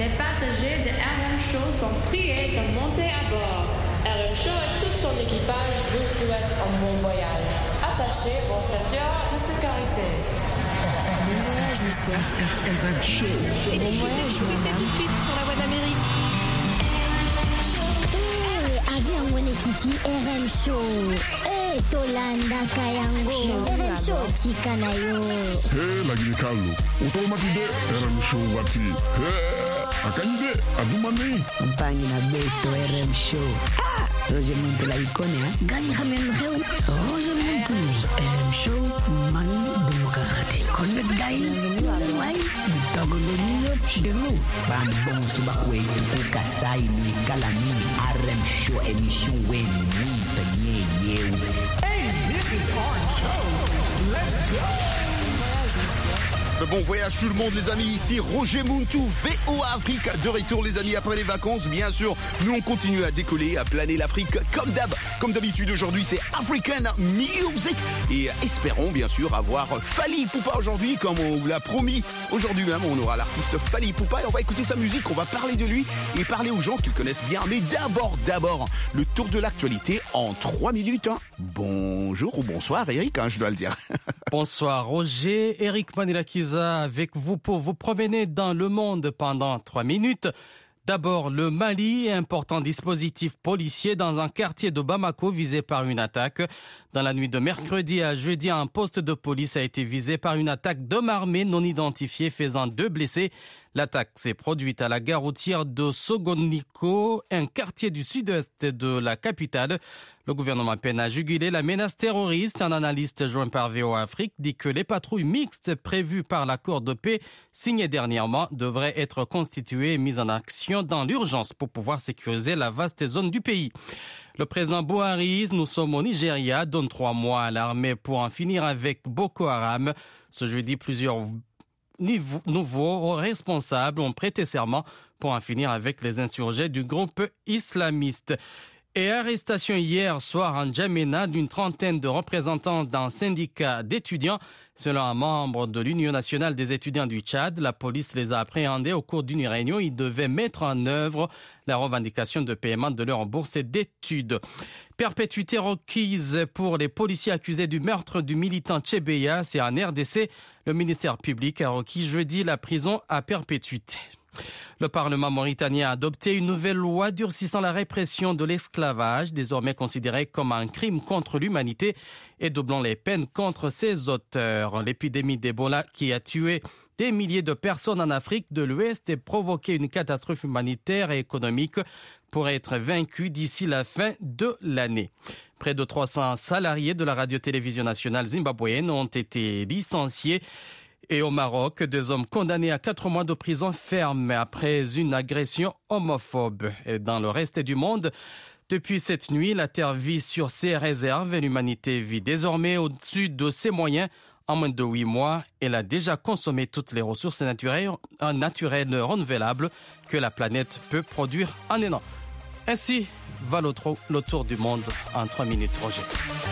Les passagers de RM Show sont priés de monter à bord. RM Show et tout son équipage vous souhaitent un bon voyage. Attachez vos ceintures de sécurité. Bon voyage, monsieur. RM Show. Et bon voyage, madame. Tout de suite sur la voie d'Amérique. Avion mwenyekiti RM Show. Tolanda Kayango. RM Show tika nayo. Lagini Carlo. Automatide RM Show wati. Akanyide adumani. Mpangi na beto RM Show. Roger Muntu la ikone Gani khamen reu. Roger Muntu. RM Show mani demokrate. Konet gai. Wai. Tagolonyo chidelo. Bambon subakwe kasai ni kalami RM Show émission wen ni ye. Hey, this is Orange Show. Let's go. Bon voyage tout le monde les amis, ici Roger Muntu, VOA Afrique, de retour les amis après les vacances, bien sûr, nous on continue à décoller, à planer l'Afrique comme d'habitude aujourd'hui c'est African Music et espérons bien sûr avoir Fally Ipupa aujourd'hui comme on vous l'a promis, aujourd'hui même on aura l'artiste Fally Ipupa et on va écouter sa musique, on va parler de lui et parler aux gens qui le connaissent bien, mais d'abord, le tour de l'actualité en 3 minutes, hein. Bonjour ou bonsoir Eric, hein, je dois le dire. Bonsoir Roger, Eric Manilakiza avec vous pour vous promener dans le monde pendant 3 minutes. D'abord, le Mali, important dispositif policier dans un quartier de Bamako visé par une attaque. Dans la nuit de mercredi à jeudi, un poste de police a été visé par une attaque d'hommes armés non identifiés faisant 2 blessés. L'attaque s'est produite à la gare routière de Sogoniko, un quartier du sud-est de la capitale. Le gouvernement peine à juguler la menace terroriste. Un analyste joint par VOA Afrique dit que les patrouilles mixtes prévues par l'accord de paix signé dernièrement devraient être constituées et mises en action dans l'urgence pour pouvoir sécuriser la vaste zone du pays. Le président Buhari, nous sommes au Nigeria, donne 3 mois à l'armée pour en finir avec Boko Haram. Ce jeudi, plusieurs nouveaux responsables ont prêté serment pour en finir avec les insurgés du groupe islamiste. Et arrestation hier soir en Djamena d'une trentaine de représentants d'un syndicat d'étudiants. Selon un membre de l'Union nationale des étudiants du Tchad, la police les a appréhendés au cours d'une réunion. Ils devaient mettre en œuvre la revendication de paiement de leur bourse d'études. Perpétuité requise pour les policiers accusés du meurtre du militant Tchebeya. C'est en RDC. Le ministère public a requis jeudi la prison à perpétuité. Le Parlement mauritanien a adopté une nouvelle loi durcissant la répression de l'esclavage, désormais considéré comme un crime contre l'humanité et doublant les peines contre ses auteurs. L'épidémie d'Ebola qui a tué des milliers de personnes en Afrique de l'Ouest et provoqué une catastrophe humanitaire et économique pourrait être vaincue d'ici la fin de l'année. Près de 300 salariés de la radio-télévision nationale zimbabwéenne ont été licenciés. Et au Maroc, 2 hommes condamnés à 4 mois de prison ferme après une agression homophobe. Et dans le reste du monde, depuis cette nuit, la Terre vit sur ses réserves et l'humanité vit désormais au-dessus de ses moyens. En moins de 8 mois, elle a déjà consommé toutes les ressources naturelles renouvelables que la planète peut produire en un an. Ainsi va le tour du monde en 3 minutes, Roger.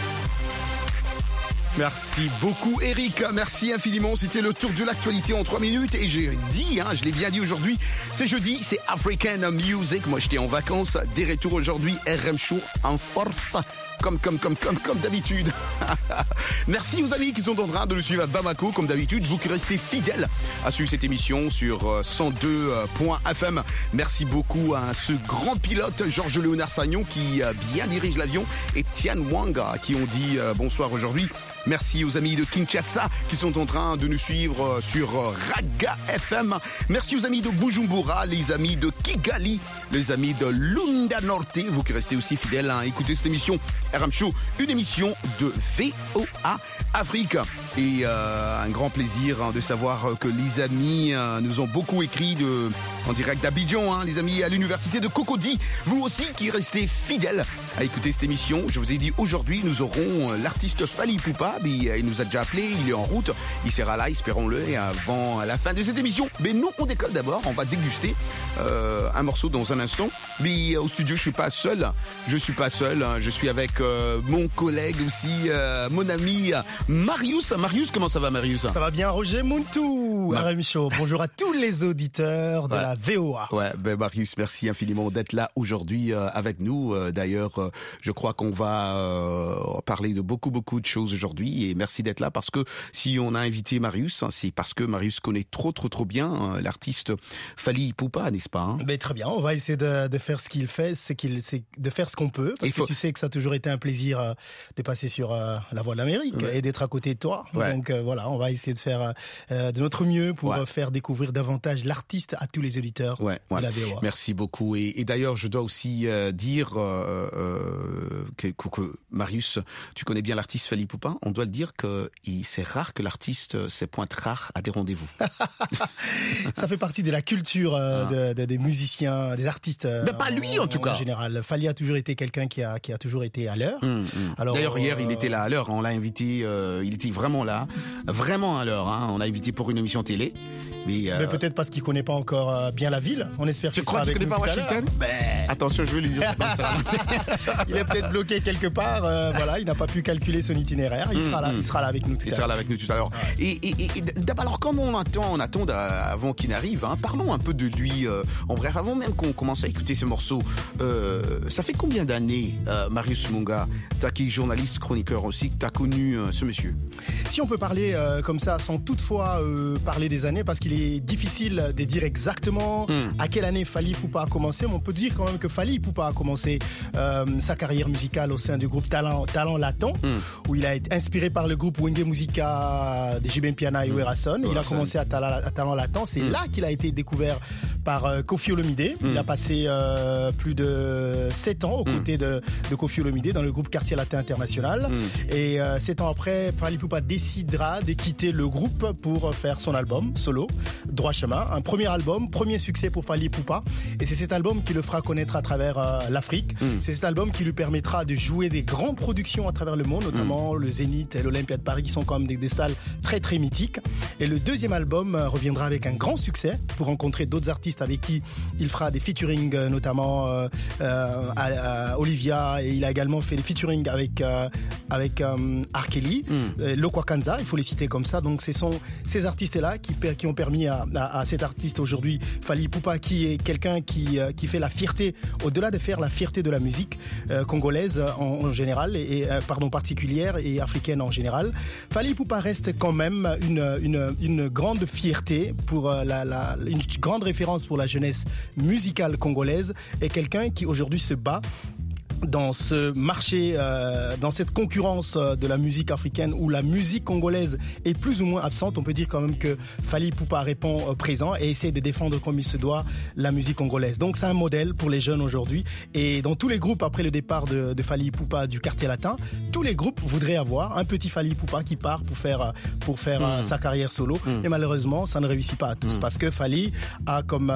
Merci beaucoup Eric, merci infiniment, c'était le tour de l'actualité en 3 minutes et j'ai dit, je l'ai bien dit aujourd'hui, c'est jeudi, c'est African Music, moi j'étais en vacances, des retours aujourd'hui, RM Show en force, comme d'habitude. Merci aux amis qui sont en train de le suivre à Bamako, comme d'habitude, vous qui restez fidèles à suivre cette émission sur 102.fm. Merci beaucoup à ce grand pilote, Georges Léonard Sagnon, qui bien dirige l'avion, et Tian Wang, qui ont dit bonsoir aujourd'hui. Merci aux amis de Kinshasa qui sont en train de nous suivre sur Raga FM. Merci aux amis de Bujumbura, les amis de Kigali, les amis de Lunda Norte, vous qui restez aussi fidèles à écouter cette émission RM Show, une émission de VOA Afrique. Et un grand plaisir de savoir que les amis nous ont beaucoup écrit en direct d'Abidjan, les amis à l'université de Cocody. Vous aussi qui restez fidèles à écouter cette émission. Je vous ai dit aujourd'hui, nous aurons l'artiste Fally Ipupa. Il nous a déjà appelé, il est en route. Il sera là, espérons-le, avant la fin de cette émission. Mais nous, on décolle d'abord. On va déguster un morceau dans un instant. Mais au studio, je suis pas seul. Je suis avec mon collègue aussi, mon ami Marius Marius, comment ça va Marius? Ça va bien Roger Muntu, RM Show. Bonjour à tous les auditeurs de la VOA. Ouais, Marius, merci infiniment d'être là aujourd'hui avec nous. D'ailleurs, je crois qu'on va parler de beaucoup de choses aujourd'hui et merci d'être là parce que si on a invité Marius, c'est parce que Marius connaît trop bien l'artiste Fally Ipupa, n'est-ce pas? Très bien, on va essayer de faire ce qu'il fait, c'est de faire ce qu'on peut parce que tu sais que ça a toujours été un plaisir de passer sur la Voix de l'Amérique et d'être à côté de toi. Ouais. Donc voilà, on va essayer de faire de notre mieux pour faire découvrir davantage l'artiste à tous les auditeurs de la VOA. Merci beaucoup. Et d'ailleurs, je dois aussi dire que Marius, tu connais bien l'artiste Fally Ipupa. On doit le dire que c'est rare que l'artiste se pointe rare à des rendez-vous. Ça fait partie de la culture des musiciens, des artistes. Mais pas lui en tout cas. En général, Fally a toujours été quelqu'un qui a toujours été à l'heure. Alors, d'ailleurs, hier, il était là à l'heure. On l'a invité. Il était vraiment là, vraiment à l'heure. On l'a invité pour une émission télé. Mais peut-être parce qu'il connaît pas encore bien la ville. On espère qu'il sera avec nous tout à l'heure. Tu crois qu'il connaît pas Washington? Attention, je vais lui dire ça. Il est peut-être bloqué quelque part. Il n'a pas pu calculer son itinéraire. Il sera là avec nous tout à l'heure. Il sera là avec nous tout à l'heure. Et d'abord, alors comme on attend avant qu'il n'arrive, parlons un peu de lui. En bref, avant même qu'on commence à écouter ce morceau, ça fait combien d'années, Marius Munga, toi qui es journaliste, chroniqueur aussi, que tu as connu ce monsieur? Si on peut parler comme ça, sans toutefois parler des années, parce qu'il est difficile de dire exactement à quelle année Fally Ipupa a commencé, mais on peut dire quand même que Fally Ipupa a commencé sa carrière musicale au sein du groupe Talent Latin, où il a été inspiré par le groupe Wenge Musica de J.B. Piana et Werason. Il a commencé à Talent Latin. C'est là qu'il a été découvert par Koffi Olomide. Il a passé plus de 7 ans aux côtés de Koffi Olomide dans le groupe Quartier Latin International. Et 7 ans après, Fally Ipupa décidera de quitter le groupe pour faire son album solo, Droit Chemin. Un premier album, premier succès pour Fally Ipupa. Et c'est cet album qui le fera connaître à travers l'Afrique. C'est cet album qui lui permettra de jouer des grandes productions à travers le monde, notamment le Zénith et l'Olympia de Paris, qui sont quand même des salles très mythiques. Et le deuxième album reviendra avec un grand succès pour rencontrer d'autres artistes avec qui il fera des featuring, notamment Olivia, et il a également fait des featuring avec R. Kelly, Lokwa Kanza, il faut les citer comme ça. Donc ce sont ces artistes-là qui ont permis à cet artiste aujourd'hui, Fally Ipupa, qui est quelqu'un qui fait la fierté, au-delà de faire la fierté de la musique congolaise en général, particulière et africaine en général. Fally Ipupa reste quand même une grande fierté pour une grande référence pour la jeunesse musicale congolaise et quelqu'un qui aujourd'hui se bat dans ce marché, dans cette concurrence de la musique africaine où la musique congolaise est plus ou moins absente. On peut dire quand même que Fally Ipupa répond présent et essaie de défendre comme il se doit la musique congolaise. Donc c'est un modèle pour les jeunes aujourd'hui. Et dans tous les groupes, après le départ de Fally Ipupa du Quartier Latin, tous les groupes voudraient avoir un petit Fally Ipupa qui part pour faire sa carrière solo. Et malheureusement, ça ne réussit pas à tous parce que Fally a comme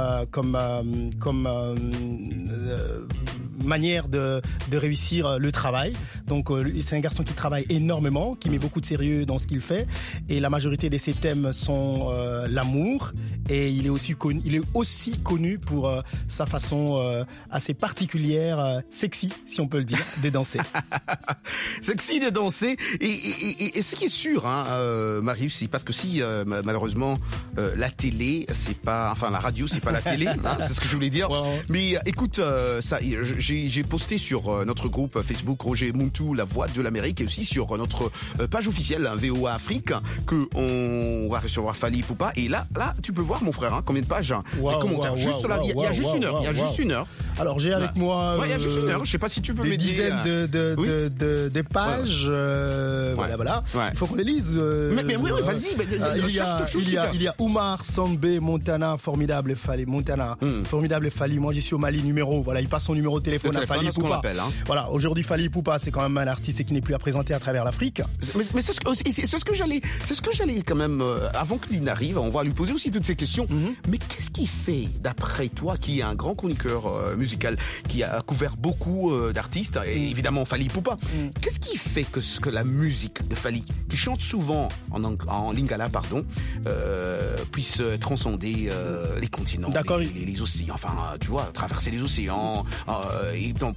manière de réussir le travail. Donc c'est un garçon qui travaille énormément, qui met beaucoup de sérieux dans ce qu'il fait, et la majorité de ses thèmes sont l'amour, et il est aussi connu pour sa façon assez particulière, sexy si on peut le dire, de danser. Sexy de danser, et ce qui est sûr, Marius, c'est parce que si malheureusement la télé c'est pas, enfin la radio c'est pas la télé, c'est ce que je voulais dire. Mais écoute, ça, j'ai posté sur notre groupe Facebook Roger Muntu, la voix de l'Amérique, et aussi sur notre page officielle VOA Afrique, que on va recevoir Fally Ipupa. Et là tu peux voir mon frère, combien de pages, les commentaires. Juste là, il y a juste une heure. Il y a juste une heure. Alors j'ai avec moi. Il y a juste une heure. Je sais pas si tu peux des m'aider. Dizaines de pages. Voilà. Ouais. Il faut qu'on les lise. Mais oui, vas-y. Il y a Oumar Sangbe Montana, formidable Fally Montana, formidable Fally. Moi, je suis au Mali numéro. Voilà, il passe son numéro de téléphone à Fally Ipupa. Voilà, aujourd'hui Fally Ipupa, c'est quand même un artiste qui n'est plus à présenter à travers l'Afrique. Mais c'est ce que j'allais quand même avant qu'il n'arrive, on va lui poser aussi toutes ces questions. Mais qu'est-ce qui fait, d'après toi, qui est un grand chroniqueur musical, qui a couvert beaucoup d'artistes, et évidemment Fally Ipupa, qu'est-ce qui fait que la musique de Fally, qui chante souvent en lingala, puisse transcender les continents, les océans, enfin tu vois, traverser les océans, et dans plusieurs pays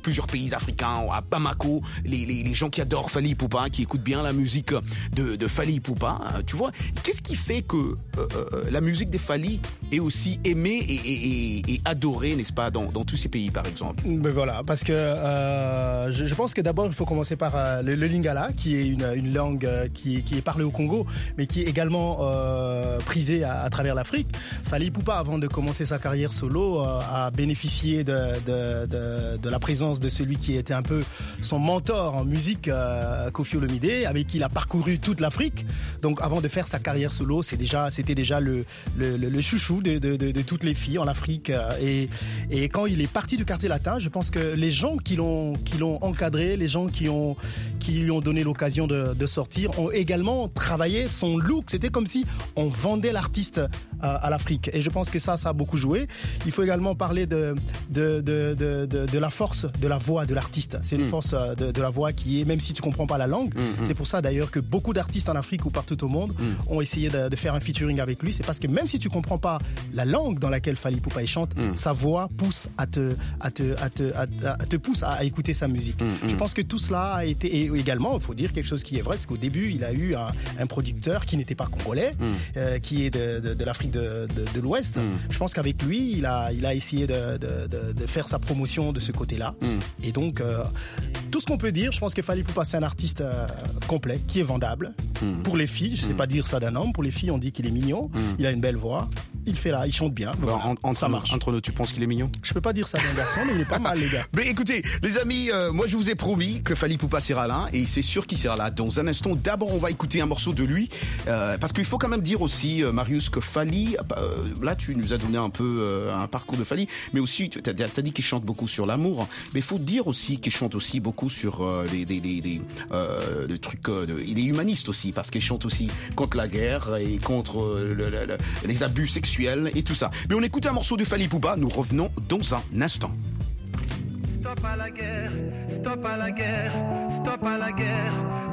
pays africains, à Bamako, les gens qui adorent Fally Ipupa, qui écoutent bien la musique de Fally Ipupa, tu vois. Qu'est-ce qui fait que la musique des Fally est aussi aimée et adorée, n'est-ce pas, dans tous ces pays, par exemple? Ben voilà, parce que je pense que d'abord il faut commencer par le lingala, qui est une langue qui est parlée au Congo, mais qui est également prisée à travers l'Afrique. Fally Ipupa, avant de commencer sa carrière solo, a bénéficié de la présence de celui qui était un peu son mentor en musique, Koffi Olomide, avec qui il a parcouru toute l'Afrique. Donc avant de faire sa carrière solo, c'était déjà le chouchou de toutes les filles en Afrique. Et quand il est parti du quartier latin, je pense que les gens qui l'ont encadré, les gens qui lui ont donné l'occasion de sortir, ont également travaillé son look. C'était comme si on vendait l'artiste à l'Afrique. Et je pense que ça a beaucoup joué. Il faut également parler de la force de la voix de l'artiste. C'est une force de la voix qui est, même si tu comprends pas la langue, c'est pour ça d'ailleurs que beaucoup d'artistes en Afrique ou partout au monde ont essayé de faire un featuring avec lui. C'est parce que même si tu comprends pas la langue dans laquelle Fally Ipupa chante, sa voix pousse te pousse à écouter sa musique. Je pense que tout cela a été, et également, il faut dire quelque chose qui est vrai, c'est qu'au début, il a eu un producteur qui n'était pas congolais, qui est de l'Afrique de l'Ouest. Je pense qu'avec lui, il a essayé de faire sa promotion de ce côté-là. Et donc, tout ce qu'on peut dire, je pense que Fally Ipupa, c'est un artiste complet, qui est vendable. Pour les filles, je sais pas dire ça d'un homme, pour les filles, on dit qu'il est mignon, il a une belle voix, il chante bien. Voilà, ça marche. Entre nous, tu penses qu'il est mignon? Je peux pas dire ça d'un garçon, mais il est pas mal, les gars. Mais écoutez, les amis, moi je vous ai promis que Fally Ipupa sera là, et c'est sûr qu'il sera là dans un instant. D'abord, on va écouter un morceau de lui, parce qu'il faut quand même dire aussi, Marius, que Fally, là tu nous as donné un peu un parcours de Fally, mais aussi tu as dit qu'il chante beaucoup sur l'amour, mais il faut dire aussi qu'il chante aussi beaucoup sur des trucs, il est humaniste aussi, parce qu'il chante aussi contre la guerre et contre les abus sexuels et tout ça. Mais on écoute un morceau de Fally Ipupa, nous revenons dans un instant. Stop à la guerre, stop à la guerre, stop à la guerre.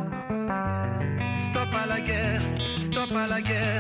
Stop à la guerre, stop à la guerre.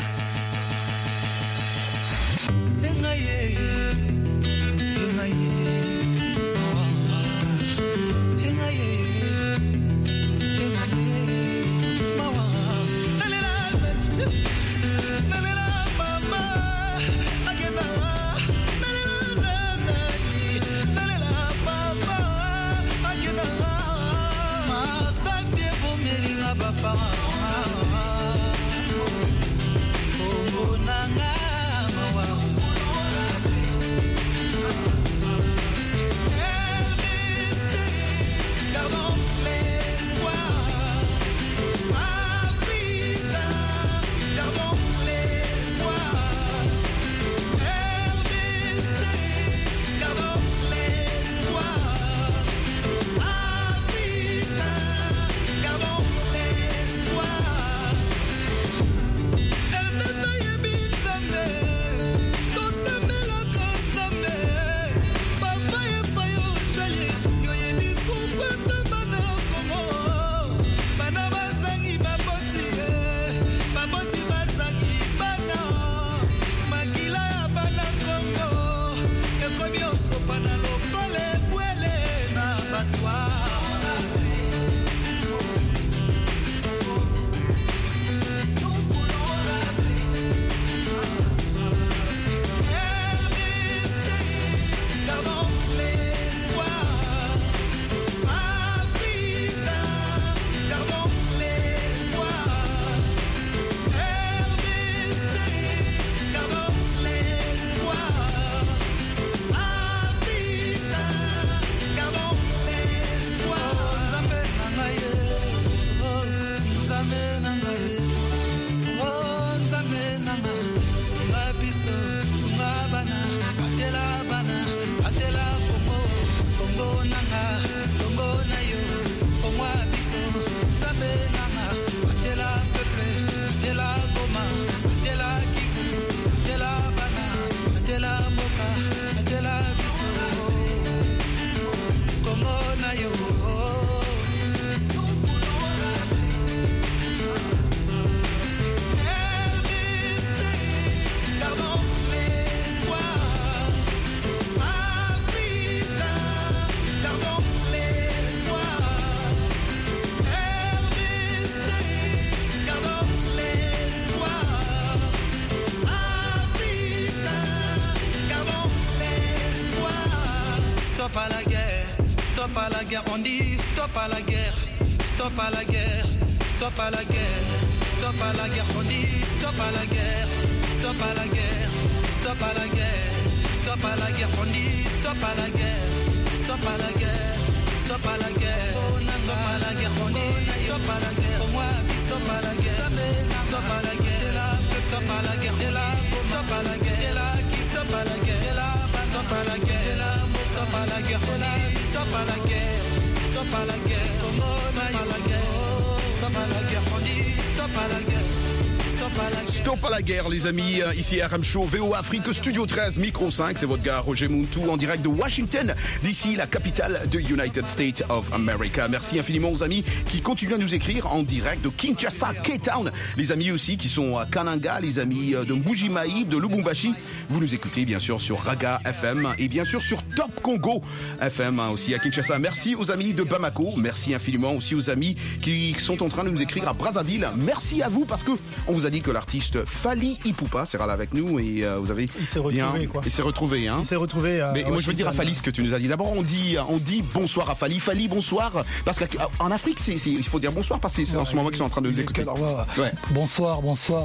stop à la guerre, stop à la guerre, on dit stop à la guerre, stop à la guerre, stop à la guerre, stop à la guerre, on dit stop à la guerre, stop à la guerre, stop à la guerre, stop à la guerre, on dit stop à la guerre, stop à la guerre, stop à la guerre, stop à la guerre, on dit stop à la guerre, pour moi stop à la guerre, stop à la guerre, stop à la guerre, stop à la guerre, stop à la guerre, stop à la guerre, stop à la guerre, stop à la guerre, stop à la guerre, stop à la guerre, stop à la guerre, on dit stop à la guerre. Stop à la guerre, les amis. Ici RM Show, VO Afrique, Studio 13, Micro 5. C'est votre gars Roger Muntu en direct de Washington, d'ici la capitale de United States of America. Merci infiniment aux amis qui continuent à nous écrire en direct de Kinshasa, K-Town. Les amis aussi qui sont à Kananga, les amis de Mbuji-Mayi, de Lubumbashi. Vous nous écoutez bien sûr sur Raga FM et bien sûr sur Top Congo FM aussi à Kinshasa. Merci aux amis de Bamako. Merci infiniment aussi aux amis qui sont en train de nous écrire à Brazzaville. Merci à vous parce que on vous a dit que l'artiste Fally Ipupa sera là avec nous et vous avez il s'est retrouvé quoi. Il s'est retrouvé hein. Il s'est retrouvé. Mais moi je veux dire à Fally ce que tu nous as dit. D'abord on dit bonsoir à Fally. Fally bonsoir parce qu'en Afrique il faut dire bonsoir parce que c'est en ce moment qu'ils sont en train de nous écouter. Alors, ouais. Bonsoir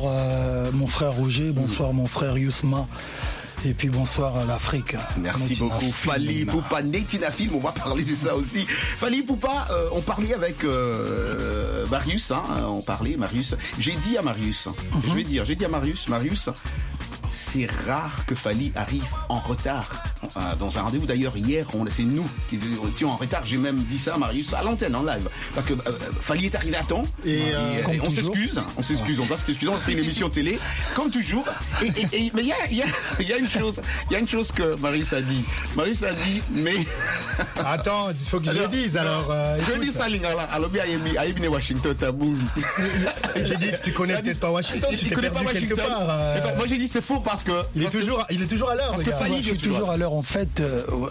mon frère Roger, bonsoir mon frère Yousma. Et puis bonsoir à l'Afrique. Merci beaucoup Fally Ipupa, Netina Film, on va parler de ça aussi. Fally Ipupa, on parlait avec Marius, hein, Marius. J'ai dit à Marius, Marius, c'est rare que Fally arrive en retard dans un rendez-vous. D'ailleurs, hier, c'est nous qui étions en retard. J'ai même dit ça à Marius à l'antenne, en live. Parce que Fally est arrivé à temps. Et on s'excuse. On doit s'excuser. On fait une émission télé, comme toujours. Mais il y a une chose que Marius a dit. Marius a dit, mais... Attends, il faut que je le dise, alors... je dis ça, Lingala. Alors, Aïbine Washington, tabou. J'ai dit, tu connais peut-être pas Washington, tu connais pas Washington. Quelque part. Moi, j'ai dit, c'est faux parce que... Il est toujours à l'heure. Parce que Fally, je suis toujours à l'heure. En fait,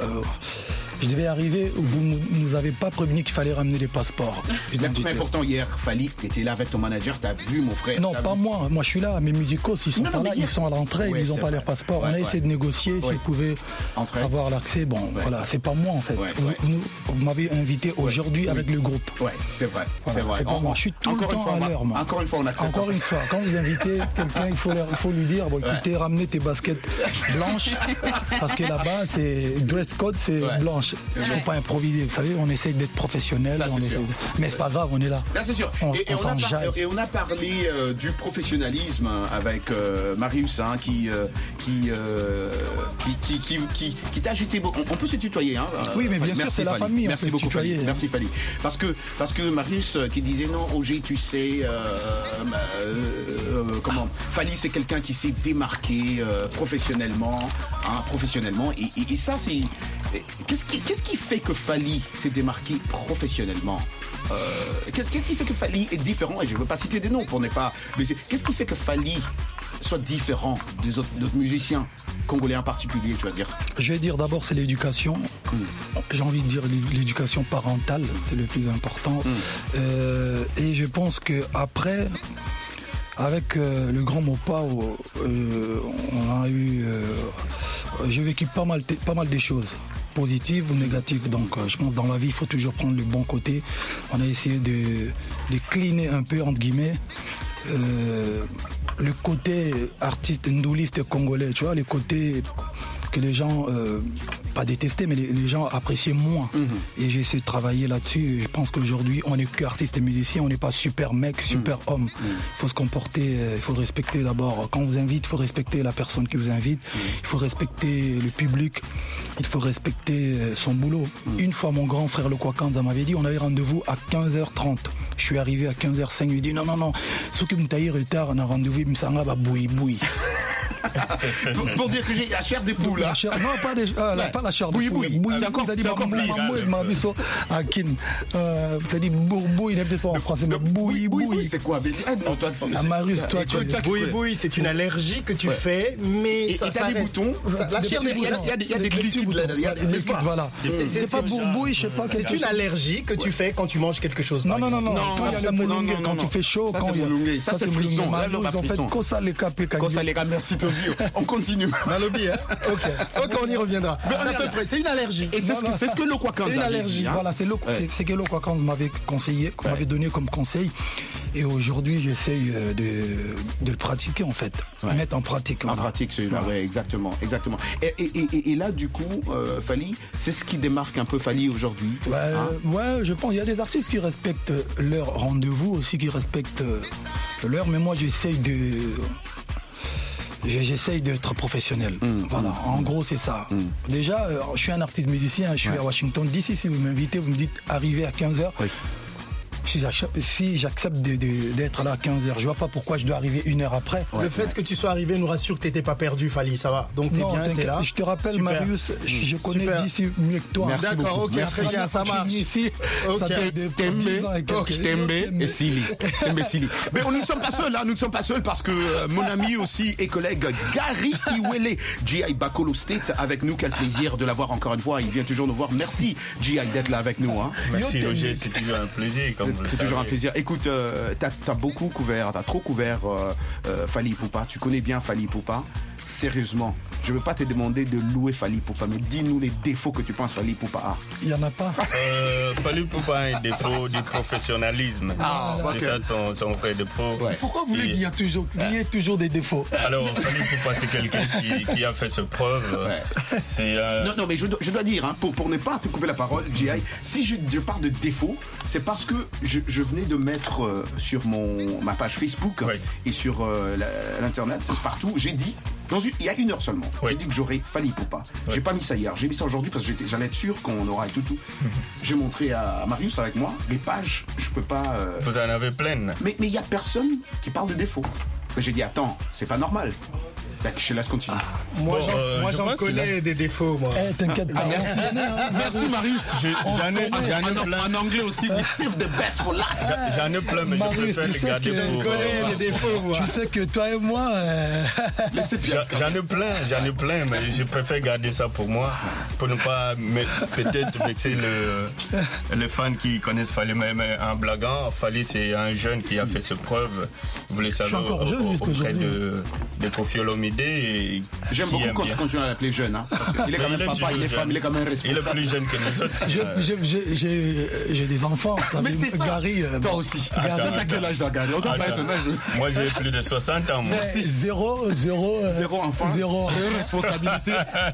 je devais arriver, vous nous avez pas prévenu qu'il fallait ramener les passeports. Mais pourtant hier, Fally, tu étais là avec ton manager, tu as vu mon frère. Non, pas moi. Moi je suis là, mes musicos, ils sont pas là, ils sont à l'entrée, ils n'ont pas leur passeport. On a essayé de négocier s'ils pouvaient avoir l'accès. Bon, voilà, c'est pas moi en fait. Vous m'avez invité aujourd'hui avec le groupe. Ouais, c'est vrai. C'est pas moi. Je suis tout le temps à l'heure, moi. Encore une fois, on accepte. Encore une fois, quand vous invitez quelqu'un, il faut lui dire, bon, écoutez, ramenez tes baskets blanches, parce que là-bas, c'est dress code, c'est blanche. Il ne faut pas improviser, vous savez, on essaie d'être professionnel, mais c'est pas grave, on est là. Là, c'est sûr. Et on a parlé du professionnalisme avec Marius, hein, qui t'a agité beaucoup. On peut se tutoyer, hein. Oui, mais bien sûr, c'est la famille. Merci beaucoup, Fally. Merci, Fally. Parce que Marius qui disait non, Roger, tu sais, Fally, c'est quelqu'un qui s'est démarqué professionnellement, et ça, c'est. Qu'est-ce qui fait que Fally s'est démarqué professionnellement? Qu'est-ce qui fait que Fally est différent? Et je ne veux pas citer des noms pour ne pas... Qu'est-ce qui fait que Fally soit différent des autres musiciens congolais en particulier, tu vas dire? Je vais dire d'abord, c'est l'éducation. J'ai envie de dire l'éducation parentale, c'est le plus important. Et je pense qu'après... Avec le grand Mopao, on a eu... j'ai vécu pas mal de choses, positives ou négatives. Donc je pense que dans la vie, il faut toujours prendre le bon côté. On a essayé de cleaner un peu, entre guillemets, le côté artiste ndouliste congolais, tu vois, le côté que les gens, pas détestaient, mais les gens appréciaient moins. Et j'ai essayé de travailler là-dessus. Je pense qu'aujourd'hui, on n'est qu'artiste et musicien, on n'est pas super mec, super homme. Il faut se comporter, il faut respecter d'abord. Quand on vous invite, il faut respecter la personne qui vous invite. Il faut respecter le public. Il faut respecter son boulot. Une fois, mon grand frère, le Kwakanza, m'avait dit, on avait rendez-vous à 15h30. Je suis arrivé à 15h05, il me dit, non, ce qui me taille retard, on a rendez-vous, il me semble, boui. Pour dire que j'ai la chair des poules. Non, pas la chair des poules. C'est encore c'est dit boui, il est peut-être en français, mais boui. C'est quoi? Marius, toi, boui, c'est une allergie que tu fais, mais ça a des boutons. La chair des poules, il y a des liquides là. Voilà. C'est pas boui, je sais pas. C'est une allergie que tu fais quand tu manges quelque chose. Non. Quand tu fais chaud, ça c'est frisson. En fait, merci Sovio. On continue. Nalobi, hein. Ok, on y reviendra. C'est à peu près, c'est une allergie. Et c'est ce que Lokwa Kanza. C'est une allergie. Dit, hein. Voilà, c'est que Lokwa Kanza m'avait conseillé, qu'on m'avait donné comme conseil. Et aujourd'hui, j'essaye de le pratiquer, en fait. Mettre en pratique. En pratique, celui-là, ouais, exactement. Et là, du coup, Fally, c'est ce qui démarque un peu Fally aujourd'hui. Ouais, je pense. Il y a des artistes qui respectent leur rendez-vous, aussi qui respectent l'heure, mais moi, j'essaye d'être professionnel. Voilà, en gros, c'est ça. Déjà, je suis un artiste musicien, je suis à Washington DC. Si vous m'invitez, vous me dites arriver à 15h. Oui. Si j'accepte d'être là à 15h, je vois pas pourquoi je dois arriver 1 heure après. Le fait que tu sois arrivé nous rassure que t'étais pas perdu, Fally, ça va. Donc t'es bien, t'es là. Je te rappelle, Super. Marius, je connais d'ici mieux que toi. D'accord, ok, très bien, ça marche. Ici, ça fait 10 ans et quelques. Tembe et Sili. Mais nous ne sommes pas seuls, nous ne sommes pas seuls parce que mon ami aussi et collègue Gary Iwele, G.I. Bakolo State avec nous. Quel plaisir de l'avoir encore une fois. Il vient toujours nous voir. Merci G.I. d'être là avec nous. Hein. Merci Roger, c'est toujours un plaisir. C'est toujours un plaisir. Écoute, t'as beaucoup couvert, t'as trop couvert Fally Ipupa. Tu connais bien Fally Ipupa. Sérieusement, je ne veux pas te demander de louer Fally Ipupa, mais dis-nous les défauts que tu penses Fally Ipupa a. Il n'y en a pas. Fally Ipupa a un défaut du professionnalisme. C'est ça son vrai défaut. Ouais. Pourquoi vous voulez qu'il y ait toujours des défauts? Alors, Fally Ipupa, c'est quelqu'un qui a fait ses preuves. Non, mais je dois dire, hein, pour ne pas te couper la parole, G.I., si je parle de défauts, c'est parce que je venais de mettre sur ma page Facebook et sur l'internet, partout, j'ai dit, il y a 1 heure seulement, j'ai dit que j'aurais Fally Ipupa. J'ai pas mis ça hier, j'ai mis ça aujourd'hui parce que j'allais être sûr qu'on aura tout. J'ai montré à Marius avec moi, les pages, je peux pas... Vous en avez plein. Mais il y a personne qui parle de défauts. J'ai dit, attends, c'est pas normal. Je laisse continuer. Moi, j'en connais des défauts, moi. T'inquiète pas. Merci, Marius. J'en ai plein. En anglais aussi, we save the best for last. J'en ai plein, mais Marius, je préfère les garder pour... Je connais les défauts, moi. Tu sais que toi et moi... J'en ai plein, mais je préfère garder ça pour moi, pour ne pas peut-être vexer les fans qui connaissent Fally, mais en blaguant, Fally, c'est un jeune qui a fait ses preuves. Vous voulez savoir auprès des Kofiolomide. J'aime beaucoup quand tu continues à l'appeler jeune. Hein, il est quand même papa, il est femme, il est quand même responsable. Il est plus jeune que nous autres. J'ai des enfants. Mais c'est ça. Gary, toi aussi. Gary, t'as quel âge, Gary? On doit pas être un âge aussi. Moi, j'ai plus de 60 ans. Moi. Zéro enfant. Zéro responsabilité.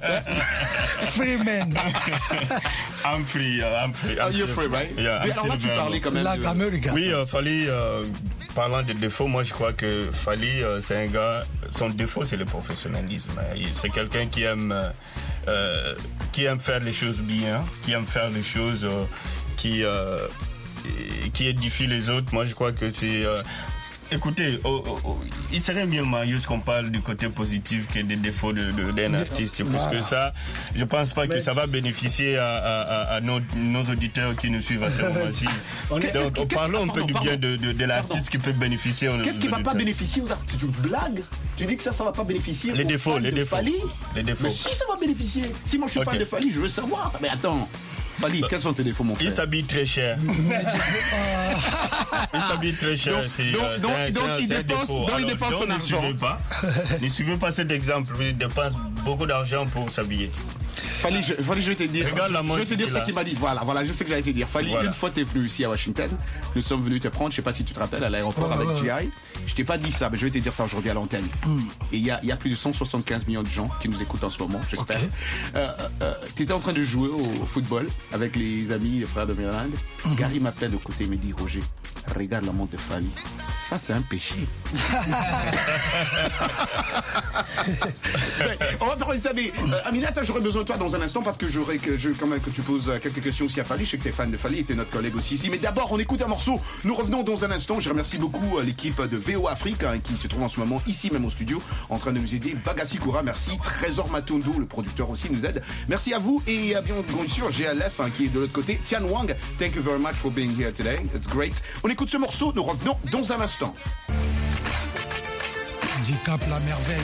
Free man. I'm free. You're free, right? Yeah, mais alors là, tu parlais quand même de... Oui, Fally, parlant de défauts, moi, je crois que Fally, c'est un gars... Son défaut, c'est le professionnalisme. C'est quelqu'un qui aime faire les choses bien, qui aime faire les choses qui édifient les autres. Moi, je crois que c'est... Écoutez, il serait mieux, Marius, qu'on parle du côté positif que des défauts d'un artiste. Parce que ça, je pense pas que ça va bénéficier à nos auditeurs qui nous suivent à ce moment-ci. Donc, parlons un peu du bien de l'artiste qui peut bénéficier aux Qu'est-ce qui va pas bénéficier aux artistes? Tu blagues? Tu dis que ça va pas bénéficier les défauts, Fally? Les défauts. Mais si ça va bénéficier. Si moi je suis fan de Fally, je veux savoir. Mais attends. Fally, quels sont tes défauts, mon frère? Il s'habille très cher. Il s'habille très cher. Donc il dépense son argent. Ne suivez pas cet exemple. Il dépense beaucoup d'argent pour s'habiller. Fally, je vais te dire. Je vais te dire ce qu'il m'a dit. Voilà, je sais que j'allais te dire. Fally, une fois, t'es venu ici à Washington. Nous sommes venus te prendre. Je sais pas si tu te rappelles, à l'aéroport avec G.I. Je t'ai pas dit ça, mais je vais te dire ça aujourd'hui à l'antenne. Et il y a plus de 175 millions de gens qui nous écoutent en ce moment, j'espère. Tu étais en train de jouer au football avec les amis, les frères de Maryland. Gary m'appelle de côté et me dit, Roger, regarde la montre de Fally. Ça, c'est un péché. On va parler de ça, mais Aminata, j'aurais besoin de toi dans un instant parce que quand même que tu poses quelques questions aussi à Fally. Je sais que tu es fan de Fally et tu es notre collègue aussi ici. Mais d'abord, on écoute un morceau. Nous revenons dans un instant. Je remercie beaucoup l'équipe de VO Afrique qui se trouve en ce moment ici même au studio en train de nous aider. Bagassi Koura, merci. Trésor Matondo, le producteur aussi, nous aide. Merci à vous et bien sûr GLS qui est de l'autre côté. Tian Wang, thank you very much for being here today. It's great. On écoute ce morceau. Nous revenons dans un instant. Dicap la merveille.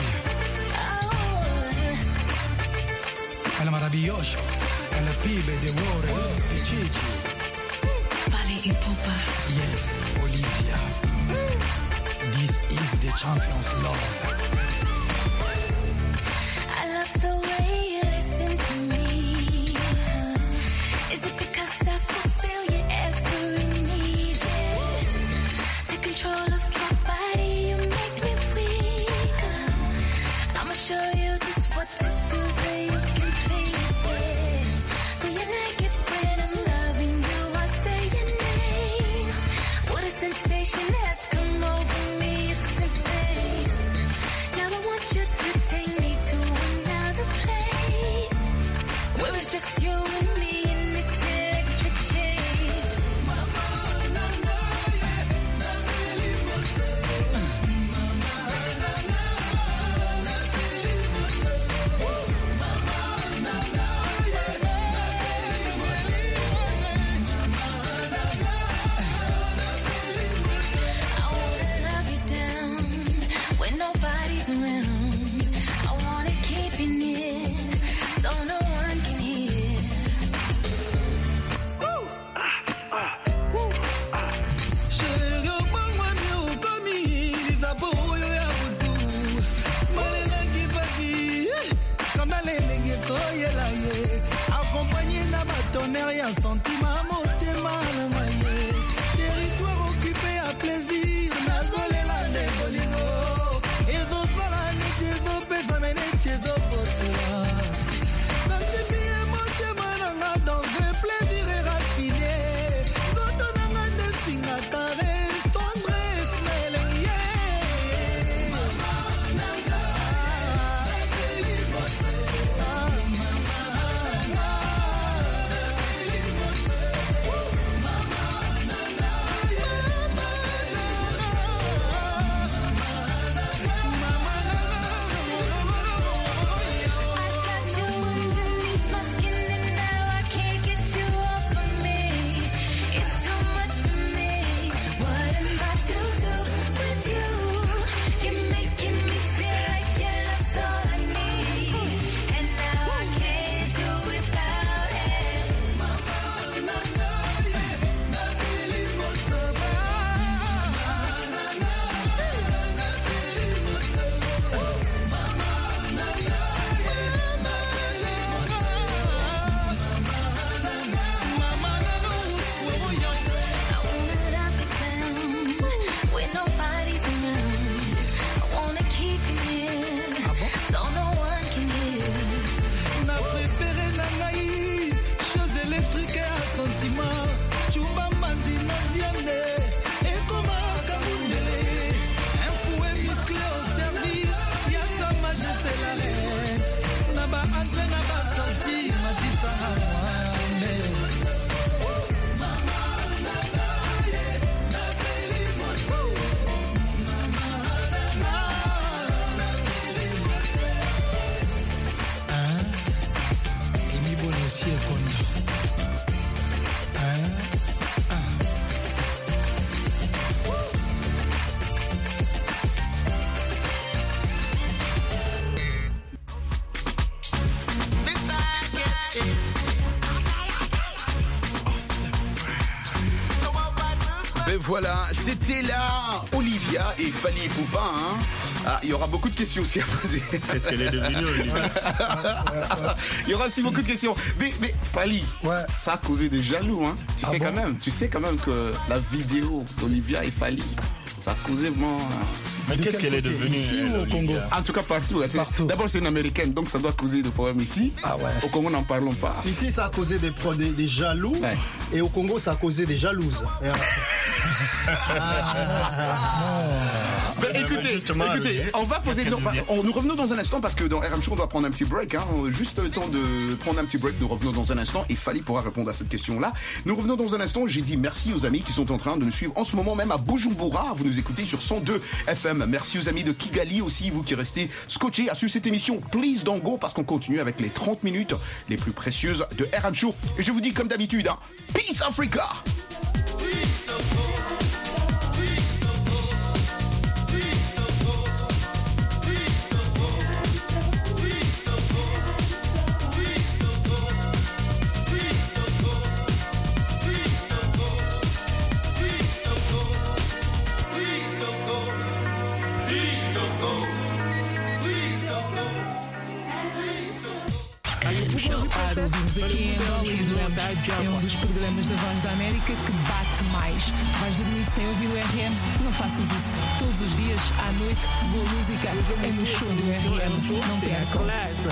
El maravilloso. El pibe de oro. De Chichi. Fally Ipupa. Yes, Olivia. This is the champion's love. just you and me in this electric chase. I wanna love you down when nobody's around. I wanna keep you near so no one can hear. Accompagné na batonnerre ya sentiment motema na maye. Territoire occupé à plaisir nazolela nde bolingo ezosala neti ezopesa me neti ezopotola santimie motema nanga dans un plaisir éraffiné nzoto nanga nde singa caresse tendresse na elengi Voilà, c'était là Olivia et Fally Ipupa. Hein. Ah, il y aura beaucoup de questions aussi à poser. Qu'est-ce qu'elle est devenue, Olivia? Il y aura aussi beaucoup de questions. Mais Fally, ça a causé des jaloux. Hein. Tu sais quand même que la vidéo d'Olivia et Fally, ça a causé vraiment... Mais qu'est-ce qu'elle est devenue ici ou au Congo? En tout cas partout. D'abord c'est une américaine, donc ça doit causer des problèmes ici. Ah ouais. Au Congo n'en parlons pas. Ici ça a causé des jaloux, ouais. Et au Congo ça a causé des jalouses. Écoutez, on va poser. Nous revenons dans un instant parce que dans RM Show on doit prendre un petit break. Hein, juste le temps de prendre un petit break. Nous revenons dans un instant et Fally pourra répondre à cette question-là. Nous revenons dans un instant. J'ai dit merci aux amis qui sont en train de nous suivre en ce moment même à Bujumbura. Vous nous écoutez sur 102 FM. Merci aux amis de Kigali aussi, vous qui restez scotchés à suivre cette émission. Please don't go parce qu'on continue avec les 30 minutes les plus précieuses de RM Show. Et je vous dis comme d'habitude, hein, Peace Africa. É um dos programas da Voz da América que bate mais. Vais dormir sem ouvir o RM? Não faças isso. Todos os dias, à noite, boa música é no show do RM. Não percam.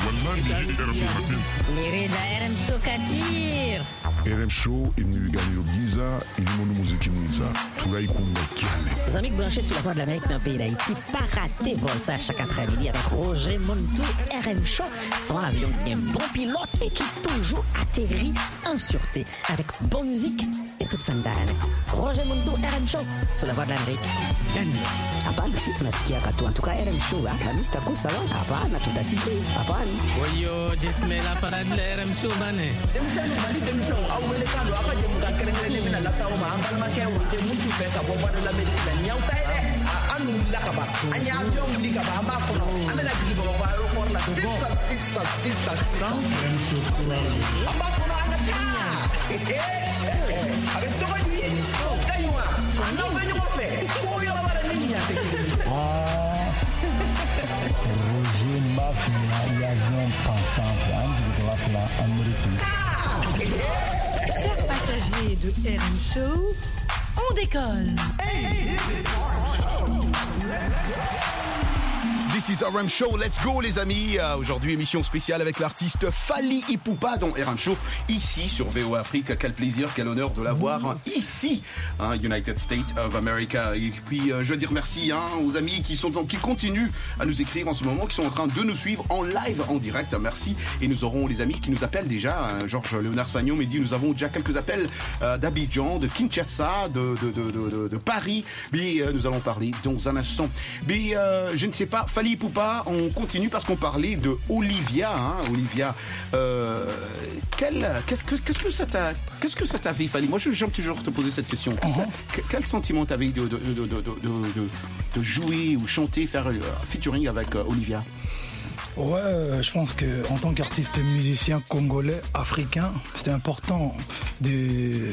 RM Show Katir. RM Show imnigani giza ilimono muziki mwiza tulaikunga kiane. Les amis branchés sur la Voix de l'Amérique dans le pays d'Haïti, pas rater vol ça chaque après-midi avec Roger Montou. RM Show, son avion qui est un bon pilote et qui toujours atterrit en sûreté avec bonne musique et toute sandale. Roger Mundo, RM Show, sur la voie de l'Amérique. Hapana, si tunasikia katu. En tout cas, RM Show, Alhamisi takusa wa? Hapana, tutasikia. Hapana. Oyo, jismela para de RM Show bane. Demsanu bali demsanu awele kalo akaje mukakerengele mina la sauma ambal makewo je mutu fe ka boba de l'Amérique la nyau taide. Anu lakaba. Anya avion likaba amba kono. Amela jigi boba ba aéroport la sisa. RM Show courage. Amba kono anata. Avec ça va lui. Kaywa. Non venez mon fait. Pour yo la bara nini ya Roger Mafia, l'avion pensant américain. Chers passagers de RM Show, on décolle. This is RM Show, let's go les amis. Aujourd'hui émission spéciale avec l'artiste Fally Ipupa dans RM Show ici sur VOA Afrique. Quel plaisir, quel honneur de l'avoir ici, United States of America. Et puis je veux dire merci aux amis qui continuent à nous écrire en ce moment, qui sont en train de nous suivre en live, en direct. Merci. Et nous aurons les amis qui nous appellent déjà. Georges Léonard Sagnon me dit nous avons déjà quelques appels d'Abidjan, de Kinshasa, de Paris. Mais nous allons parler dans un instant. Mais je ne sais pas, Fally Ipupa, on continue parce qu'on parlait de Olivia. Olivia, qu'est-ce que ça t'a fait, Fally? Moi, j'aime toujours te poser cette question. Quel sentiment t'avais de jouer ou chanter, faire featuring avec Olivia? Ouais, je pense qu'en tant qu'artiste musicien congolais, africain, c'était important de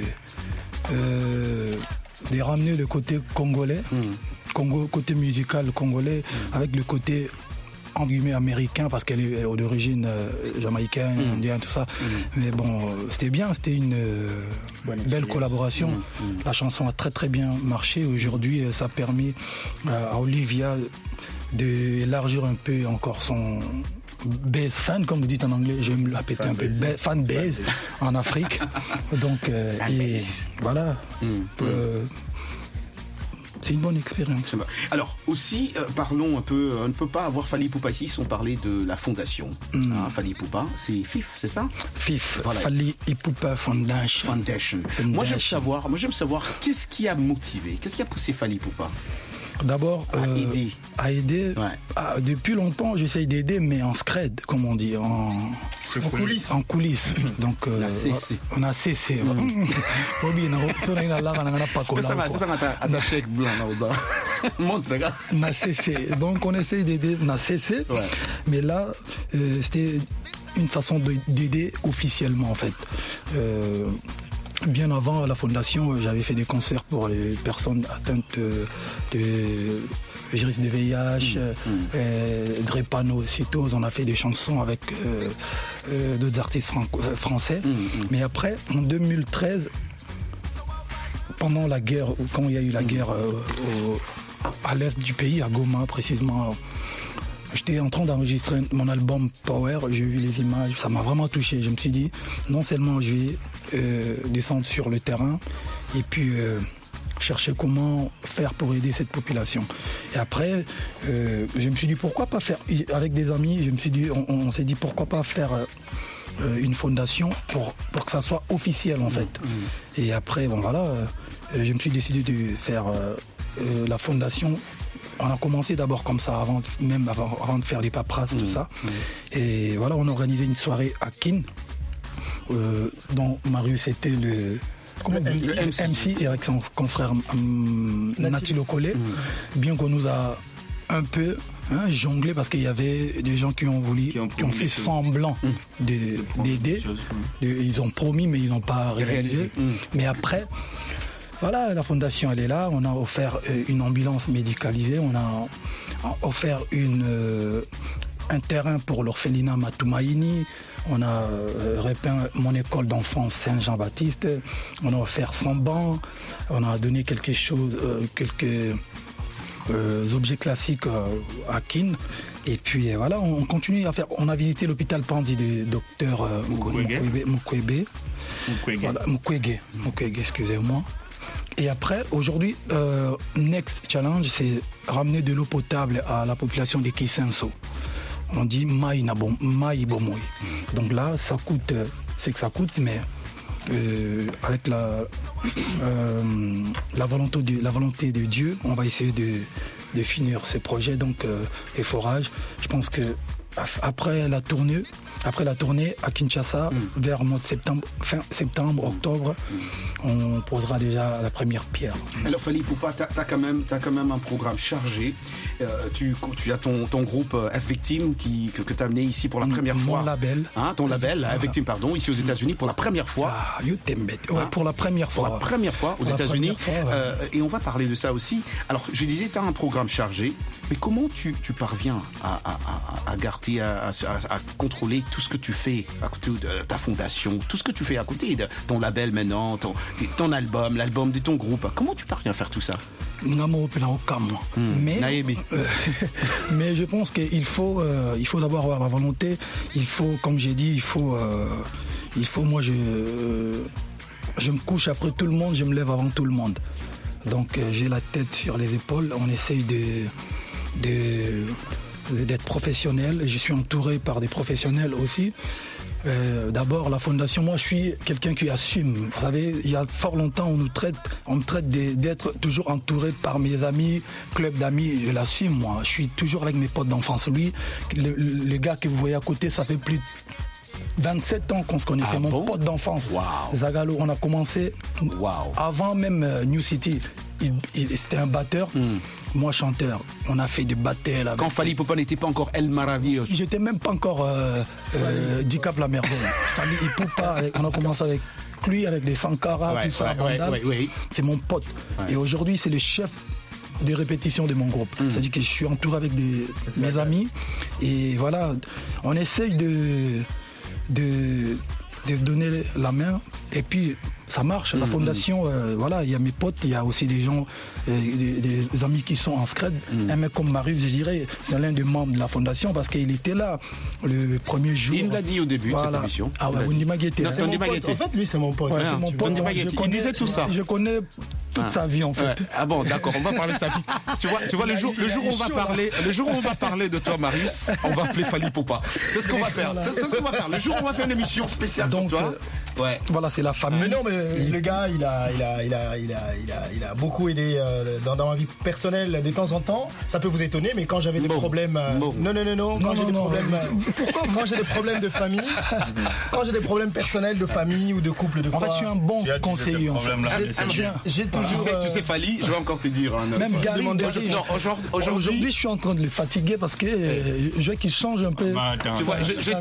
ramener le côté congolais. Côté musical congolais avec le côté entre guillemets américain parce qu'elle est d'origine jamaïcaine, indienne, tout ça. Mais bon, c'était bien, c'était une belle collaboration. La chanson a très très bien marché. Aujourd'hui, ça a permis à Olivia d'élargir un peu encore son base fan, comme vous dites en anglais, je vais me la péter un peu, fan base en Afrique. Donc, et voilà. C'est une bonne expérience. Alors aussi, parlons un peu, on ne peut pas avoir Fally Ipupa ici sans parler de la fondation. Fally Ipupa, c'est FIF, c'est ça? FIF, voilà. Fally Ipupa Foundation. Moi j'aime savoir qu'est-ce qui a motivé, qu'est-ce qui a poussé Fally Ipupa d'abord à aider. Ouais. Depuis longtemps, j'essaye d'aider, mais en scred, comme on dit, en coulisses. Donc, on a cessé. On a cessé. Donc, on essaye d'aider, on a cessé. Ouais. Mais là, c'était une façon d'aider officiellement, en fait. Bien avant la fondation, j'avais fait des concerts pour les personnes atteintes de virus de VIH, drépanocytose. On a fait des chansons avec d'autres artistes français. Mais après, en 2013, pendant la guerre, quand il y a eu la guerre à l'est du pays, à Goma précisément, j'étais en train d'enregistrer mon album Power, j'ai vu les images, ça m'a vraiment touché. Je me suis dit, non seulement je vais descendre sur le terrain et puis chercher comment faire pour aider cette population. Et après, je me suis dit, pourquoi pas faire, avec des amis, je me suis dit, on s'est dit, pourquoi pas faire une fondation pour que ça soit officiel en fait. Et après, bon voilà, je me suis décidé de faire la fondation. On a commencé d'abord comme ça, avant de faire les paperasses, tout ça. Et voilà, on a organisé une soirée à Kin, dont Marius était le MC, et avec son confrère Natilo Collet. Bien qu'on nous a un peu jonglé parce qu'il y avait des gens qui ont fait semblant d'aider. Ils ont promis, mais ils n'ont pas réalisé. Mais après, voilà, la fondation elle est là, on a offert une ambulance médicalisée, on a offert un terrain pour l'orphelinat Matoumaïni, on a repeint mon école d'enfance Saint-Jean-Baptiste, on a offert 100 bancs, on a donné quelques objets classiques à Kin. Et puis voilà, on continue à faire. On a visité l'hôpital Panzi du docteur Mukwege, excusez-moi. Et après, aujourd'hui, Next Challenge, c'est ramener de l'eau potable à la population de Kisenso. on dit Mai Bomoy. Donc là, ça coûte, c'est que ça coûte, mais avec la volonté de Dieu, on va essayer de finir ces projets, donc et forage. Je pense que après la tournée à Kinshasa, vers le mois de septembre, fin septembre, octobre, on posera déjà la première pierre. Alors Fally Ipupa, t'as quand même un programme chargé. Tu as ton groupe F-Victim que t'as amené ici pour la première fois. Mon label. Ton label, F-Victim, pardon, ici aux États-Unis pour la première fois. Pour la première fois. Pour la première fois aux États-Unis. Et on va parler de ça aussi. Alors, je disais, t'as un programme chargé, mais comment tu parviens à garder, à contrôler tout ce que tu fais à côté de ta fondation, tout ce que tu fais à côté de ton label maintenant, ton album, l'album de ton groupe. Comment tu parviens à faire tout ça? Mais je pense qu'il faut d'abord avoir la volonté. Il faut, comme j'ai dit, moi je me couche après tout le monde, je me lève avant tout le monde. Donc j'ai la tête sur les épaules. On essaye d'être professionnel. Je suis entouré par des professionnels aussi. D'abord la fondation, moi je suis quelqu'un qui assume. Vous savez, il y a fort longtemps on me traite d'être toujours entouré par mes amis, club d'amis. Je l'assume, moi. Je suis toujours avec mes potes d'enfance. Lui, le gars que vous voyez à côté, ça fait plus de 27 ans qu'on se connaît. C'est mon pote d'enfance. Zagalo, on a commencé avant même New City. C'était un batteur. Moi, chanteur, on a fait des battles. Quand Fally Ipupa n'était pas encore El Maravilloso. J'étais même pas encore Dicap la merveille. Fally Ipupa, on a commencé avec lui, avec les Sankara, tout ça, Bandal. C'est mon pote. Et aujourd'hui, c'est le chef de répétition de mon groupe. C'est-à-dire que je suis entouré avec mes amis. Et voilà, on essaye de donner la main. Et puis, ça marche. La fondation, voilà, il y a mes potes, il y a aussi des gens, des amis qui sont en scred. Un mec comme Marius, je dirais, c'est l'un des membres de la fondation parce qu'il était là le premier jour. Il me l'a dit au début de cette émission. Ah ouais, Wendy Maguette. En fait, lui, c'est mon pote. C'est mon pote. Il disait tout ça. Je connais toute sa vie, en fait. Ah bon, d'accord, on va parler de sa vie. Tu vois, le jour où on va parler de toi, Marius, on va appeler Fally Ipupa. C'est ce qu'on va faire. C'est ce qu'on va faire. Le jour où on va faire une émission spéciale sur toi. Voilà, c'est la famille. Mais non, mais le gars, il a beaucoup aidé dans ma vie personnelle de temps en temps. Ça peut vous étonner, mais quand j'avais des problèmes, quand j'ai des problèmes de famille, quand j'ai des problèmes personnels de famille ou de couple, de fois. En fait, je suis un bon conseiller. J'ai toujours. Tu sais, Fally, je vais encore te dire. Même Gary, aujourd'hui, je suis en train de le fatiguer parce que je veux qu'il change un peu. Tu vois,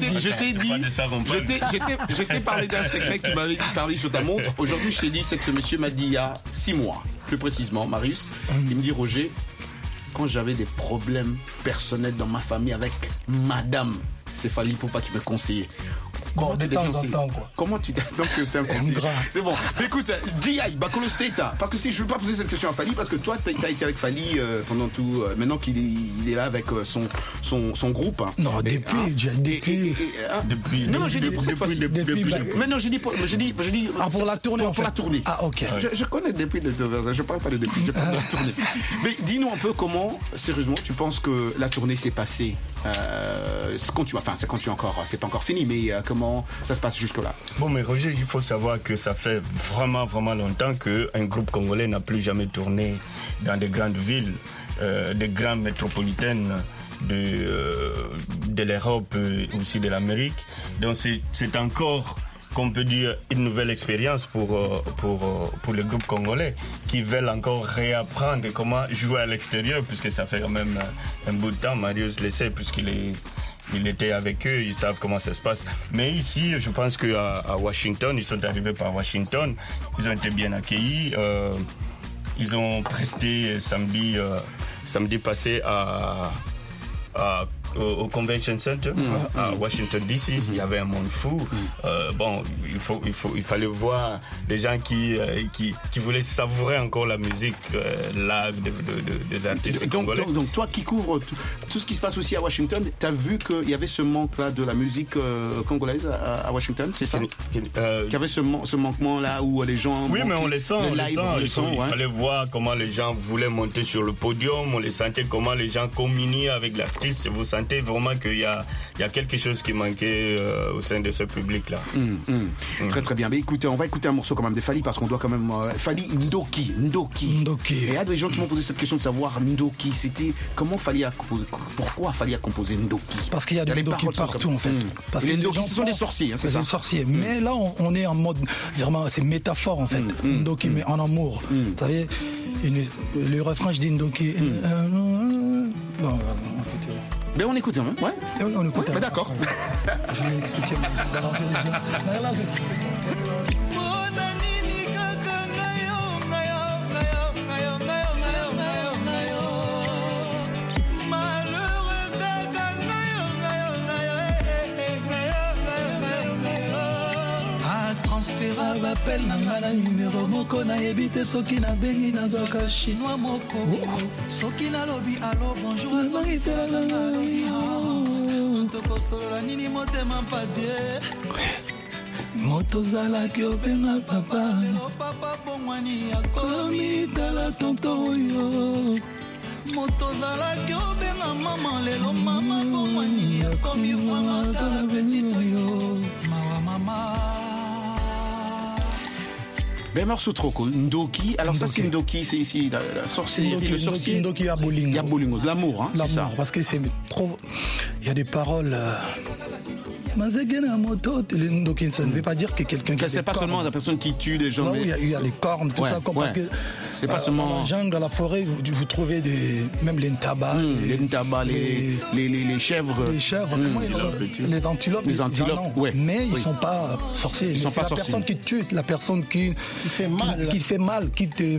je t'ai parlé d'un secret qui m'avait parlé sur ta montre. Aujourd'hui, je t'ai dit, c'est que ce monsieur m'a dit il y a 6 mois, plus précisément, Marius. Il me dit, Roger, quand j'avais des problèmes personnels dans ma famille avec madame, c'est Fally Ipupa qui me conseillait. Bon, de temps en temps, quoi. Comment tu... Donc, c'est un conseil. C'est bon. Écoute, G.I. Bakolo State, parce que si je ne veux pas poser cette question à Fally, parce que toi, tu as été avec Fally pendant tout... maintenant qu'il est là avec son groupe. Non, depuis... Non, j'ai dit pour cette fois-ci. Mais non, j'ai dit... pour la tournée, pour la tournée. Ah, ok. Je connais depuis le... Je parle pas de depuis, je parle de la tournée. Mais dis-nous un peu comment, sérieusement, tu penses que la tournée s'est passée. C'est pas encore fini, mais comment ça se passe jusque-là? Bon, mais Roger, il faut savoir que ça fait vraiment, vraiment longtemps qu'un groupe congolais n'a plus jamais tourné dans des grandes villes, des grandes métropolitaines de l'Europe et aussi de l'Amérique. Donc c'est encore, qu'on peut dire, une nouvelle expérience pour le groupe congolais qui veulent encore réapprendre comment jouer à l'extérieur, puisque ça fait quand même un bout de temps. Marius le sait, il était avec eux, ils savent comment ça se passe. Mais ici, je pense qu'à Washington, ils sont arrivés par Washington, ils ont été bien accueillis. Ils ont presté samedi passé au Convention Center à Washington DC. Il y avait un monde fou. Il fallait voir les gens qui voulaient savourer encore la musique live des artistes congolais. Donc toi qui couvres tout ce qui se passe aussi à Washington, tu as vu qu'il y avait ce manque-là de la musique congolaise à Washington, c'est ça? Qu'il y avait ce manquement-là où les gens... Oui, mais on les sent. Il fallait voir comment les gens voulaient monter sur le podium, on les sentait comment les gens communiaient avec l'artiste. Vous sentez sentais vraiment qu'il y a quelque chose qui manquait au sein de ce public-là. Très très bien. Mais écoutez, on va écouter un morceau quand même de Fally parce qu'on doit quand même... Fally Ndoki. Et il y a des gens qui m'ont posé cette question de savoir Ndoki. C'était pourquoi Fally a composé Ndoki? Parce qu'il y a des Ndoki partout en fait. Parce que les Ndoki, ce sont des sorciers, hein, c'est ça? Des sorciers. Mais là, on est en mode... Vraiment, c'est métaphore en fait. Ndoki, mais en amour. Vous savez, le refrain, je dis Ndoki... Ben on écoute, hein? Ouais. On écoute. Ouais, d'accord. Je vais expliquer. transférable appel nanga na numéro moko nayebi te soki nabengi nazwaka chinois moko soki nalobi alo bonjour azongitelaka tokosolola nini motema mpavie moto ozalaki obenga papa papa bongwani akomi tala tonto oyo moto ozalaki obenga mama lelo mama bongwani akomi vwanga tala petite oyo mawa mama. Ben morceau trop cool. Ndoki. Alors ça c'est Ndoki, c'est ici la sorcellerie, le sorcier. Ndoki Yabolingo. Yabolingo, l'amour, hein, c'est ça. Parce que c'est trop. Il y a des paroles. Ndoki, ça ne veut pas dire que quelqu'un qui. C'est pas seulement la personne qui tue des gens. Non, il y a les cornes, tout ça. Parce que c'est pas seulement. Dans la jungle, dans la forêt, vous trouvez même les ntabas. Les chèvres. Les chèvres, les antilopes. Les antilopes, ouais. Mais ils sont pas sorciers. Ils sont pas sorciers. La personne qui tue, la personne qui fait mal, qui ne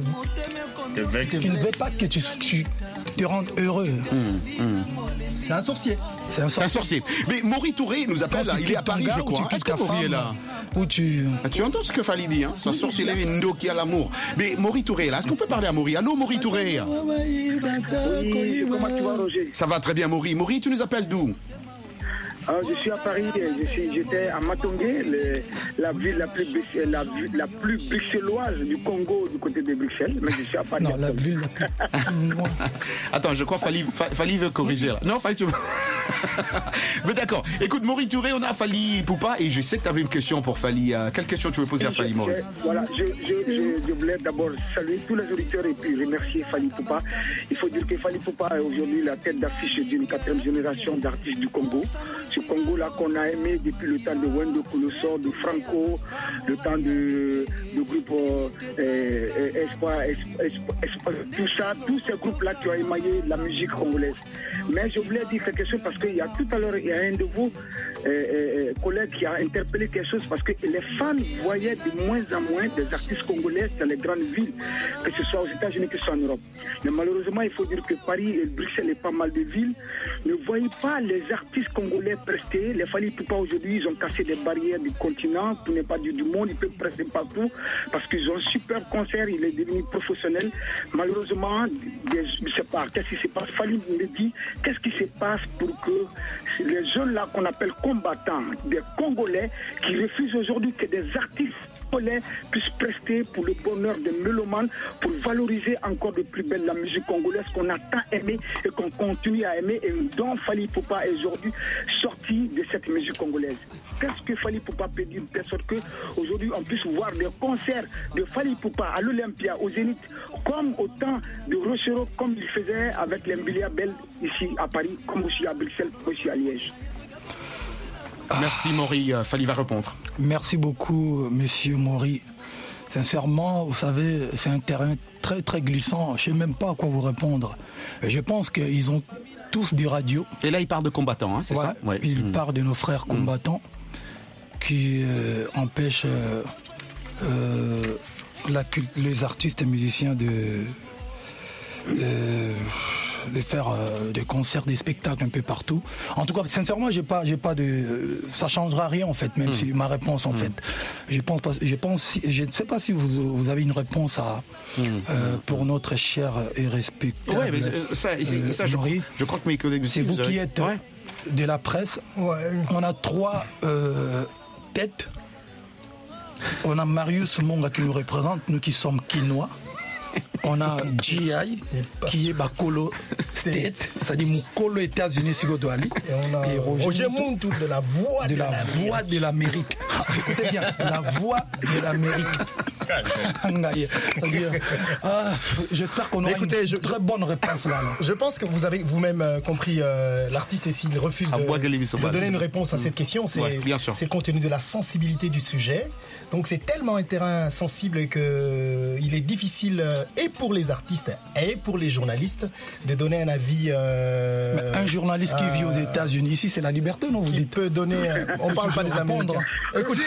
veut pas que tu te rendes heureux. C'est un sorcier. C'est un sorcier. Mais Maury Touré nous appelle, il est à Paris, je crois. Est-ce que Maury est là? Tu entends ce que Fally dit, hein? Sa sorcellerie Ndoki à l'amour. Mais Maury Touré est là. Est-ce qu'on peut parler à Maury? Allô, Maury Touré? Oui, comment tu vas, Roger? Ça va très bien, Maury. Maury, tu nous appelles d'où? Je suis à Paris, j'étais à Matongé, la ville la plus bruxelloise du Congo, du côté de Bruxelles, mais je suis à Paris. Non, la ville la plus... Attends, je crois Fally veut corriger là. Non, Fally, tu veux... Mais d'accord. Écoute, Maury Touré, on a Fally Poupa et je sais que tu avais une question pour Fally. Quelle question tu veux poser à Fally, Maury? Voilà, je voulais d'abord saluer tous les auditeurs et puis remercier Fally Poupa. Il faut dire que Fally Poupa est aujourd'hui la tête d'affiche d'une 4e génération d'artistes du Congo. Ce Congo-là qu'on a aimé depuis le temps de Wendo Colosso, de Franco, le temps du groupe Espoir, tout ça, tous ces groupes-là qui ont émaillé la musique congolaise. Mais je voulais dire quelque chose parce qu'il y a tout à l'heure, il y a un de vos collègues qui a interpellé quelque chose parce que les fans voyaient de moins en moins des artistes congolais dans les grandes villes, que ce soit aux États-Unis, que ce soit en Europe. Mais malheureusement, il faut dire que Paris et Bruxelles et pas mal de villes ne voyaient pas les artistes congolais prester. Les Fally Poupa aujourd'hui, ils ont cassé des barrières du continent, tout n'est pas du monde, ils peuvent prester partout parce qu'ils ont un super concert, il est devenu professionnel. Malheureusement, je ne sais pas, qu'est-ce qui se passe? Fally me dit, qu'est-ce qui se passe pour que les jeunes-là qu'on appelle combattants, des Congolais, qui refusent aujourd'hui que des artistes puissent prester pour le bonheur des mélomanes, pour valoriser encore de plus belle la musique congolaise qu'on a tant aimée et qu'on continue à aimer et dont Fally Poupa est aujourd'hui sorti de cette musique congolaise. Qu'est-ce que Fally Poupa peut dire de sorte qu'aujourd'hui on puisse voir des concerts de Fally Poupa à l'Olympia, au Zénith, comme au temps de Rochero, comme il faisait avec les Mbilia Bell ici à Paris, comme aussi à Bruxelles, comme aussi à Liège. Merci Maury, Fally va répondre. Merci beaucoup, monsieur Maury. Sincèrement, vous savez, c'est un terrain très très glissant. Je ne sais même pas à quoi vous répondre. Je pense qu'ils ont tous des radios. Et là, il parle de combattants, hein, c'est ça? Ouais. Il parle de nos frères combattants qui empêchent les artistes et musiciens de faire des concerts, des spectacles un peu partout. En tout cas, sincèrement, j'ai pas de, ça changera rien en fait, même si ma réponse en fait. Je ne sais pas si vous avez une réponse pour notre cher et respectable. Ouais, mais ça je crois que mes collègues aussi. C'est vous qui êtes de la presse. Ouais. On a 3 têtes. On a Marius Monga qui nous représente, nous qui sommes quinois. On a GI, qui est Bakolo State, c'est-à-dire Mukolo États-Unis, Sigodoali. Et on a Roger Muntu de la voix de l'Amérique. Écoutez bien, la voix de l'Amérique. J'espère qu'on aura une très bonne réponse là. Je pense que vous avez vous-même compris l'artiste, et s'il refuse de donner une réponse à cette question, c'est compte tenu de la sensibilité du sujet. Donc c'est tellement un terrain sensible qu'il est difficile et pour les artistes et pour les journalistes de donner un avis. Mais un journaliste qui vit aux États-Unis, ici c'est la liberté, non? Vous dites peut donner. On parle pas des Américains. Écoutez.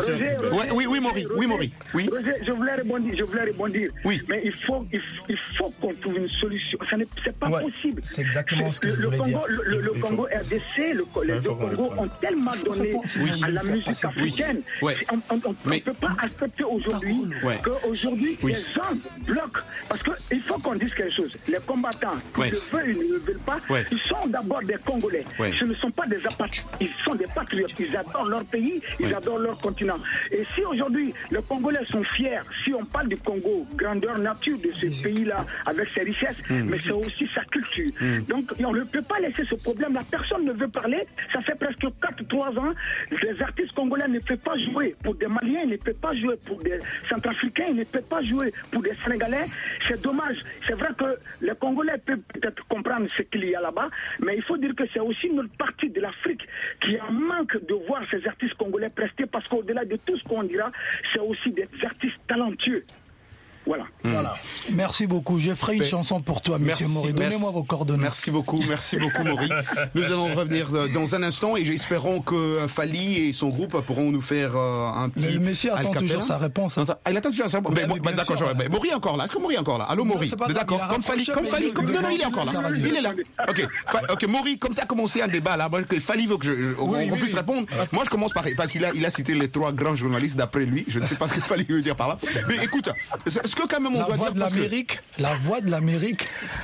Oui, Maury. Oui. Je voulais rebondir. Oui. Mais il faut qu'on trouve une solution. C'est pas possible. C'est exactement ce que je voulais dire. Le Congo RDC, le Congo ont tellement donné à la musique africaine. On ne peut pas accepter aujourd'hui qu'aujourd'hui les gens bloquent. Parce qu'il faut qu'on dise quelque chose. Les combattants, qu'ils le veulent, ils ne le veulent pas, ils sont d'abord des Congolais. Ce ne sont pas des apatrides. Ils sont des patriotes. Ils adorent leur pays, ils adorent leur continent. Et si aujourd'hui les Congolais sont fiers, si on parle du Congo, grandeur nature de ce pays-là, avec ses richesses, mais c'est aussi sa culture. Donc on ne peut pas laisser ce problème-là. Personne ne veut parler. Ça fait presque 4-3 ans. Les artistes congolais ne peuvent pas jouer pour des Maliens, ils ne peuvent pas jouer pour des Centrafricains, ils ne peuvent pas jouer pour des Sénégalais. C'est dommage. C'est vrai que les Congolais peuvent peut-être comprendre ce qu'il y a là-bas, mais il faut dire que c'est aussi une autre partie de l'Afrique qui en manque de voir ces artistes congolais prester, parce qu'au-delà de tout ce qu'on dira, c'est aussi des artistes talentueux. Voilà. Merci beaucoup. Je ferai une chanson pour toi, monsieur Maury. Donnez-moi vos coordonnées. Merci beaucoup, Maury. Nous allons revenir dans un instant et j'espérons que Fally et son groupe pourront nous faire un petit. Mais le monsieur attend toujours sa réponse. Il attend toujours sa réponse. D'accord, Maury est encore là. Est-ce que Maury est encore là? Allô, Maury. D'accord. Comme Fally. Non, il est encore là. Il est là. Ok, Maury, comme tu as commencé un débat là, que Fally veut qu'on puisse répondre. Moi, je commence par parce qu'il a cité les 3 grands journalistes d'après lui. Je ne sais pas ce que Fally veut dire par là. Mais écoute, est-ce que quand même on doit dire la voix de l'Amérique,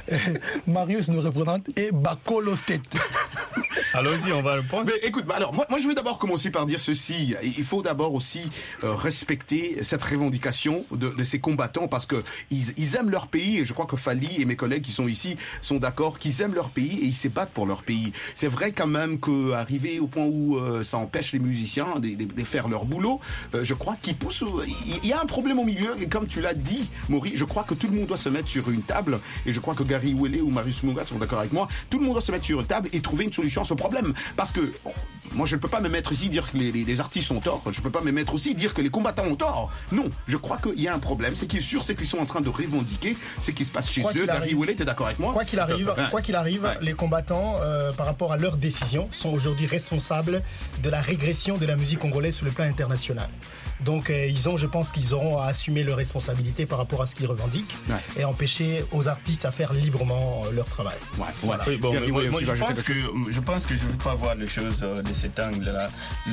Marius nous représente, et Bakolo State. Allons-y, on va répondre. Mais écoute, alors moi je vais d'abord commencer par dire ceci. Il faut d'abord aussi respecter cette revendication de ces combattants, parce que ils aiment leur pays, et je crois que Fally et mes collègues qui sont ici sont d'accord qu'ils aiment leur pays et ils se battent pour leur pays. C'est vrai quand même qu'arriver au point où ça empêche les musiciens de faire leur boulot, je crois qu'ils poussent. Il y a un problème au milieu, et comme tu l'as dit, Maury, je crois que tout le monde doit se mettre sur une table, et je crois que Gary Wele ou Marius Munga sont d'accord avec moi. Tout le monde doit se mettre sur une table et trouver une solution à ce problème, parce que moi je ne peux pas me mettre ici dire que les artistes ont tort, je ne peux pas me mettre aussi dire que les combattants ont tort. Non, je crois qu'il y a un problème. Ce qui est sûr, c'est qu'ils sont en train de revendiquer ce qui se passe chez eux. Gary Wele, tu es d'accord avec moi? Quoi qu'il arrive, les combattants, par rapport à leurs décisions, sont aujourd'hui responsables de la régression de la musique congolaise sur le plan international. Donc je pense qu'ils auront à assumer leurs responsabilités par rapport à ce qu'ils revendiquent, et empêcher aux artistes à faire librement leur travail. Voilà. Oui, bon, moi, je pense que je ne veux pas voir les choses de cet angle-là.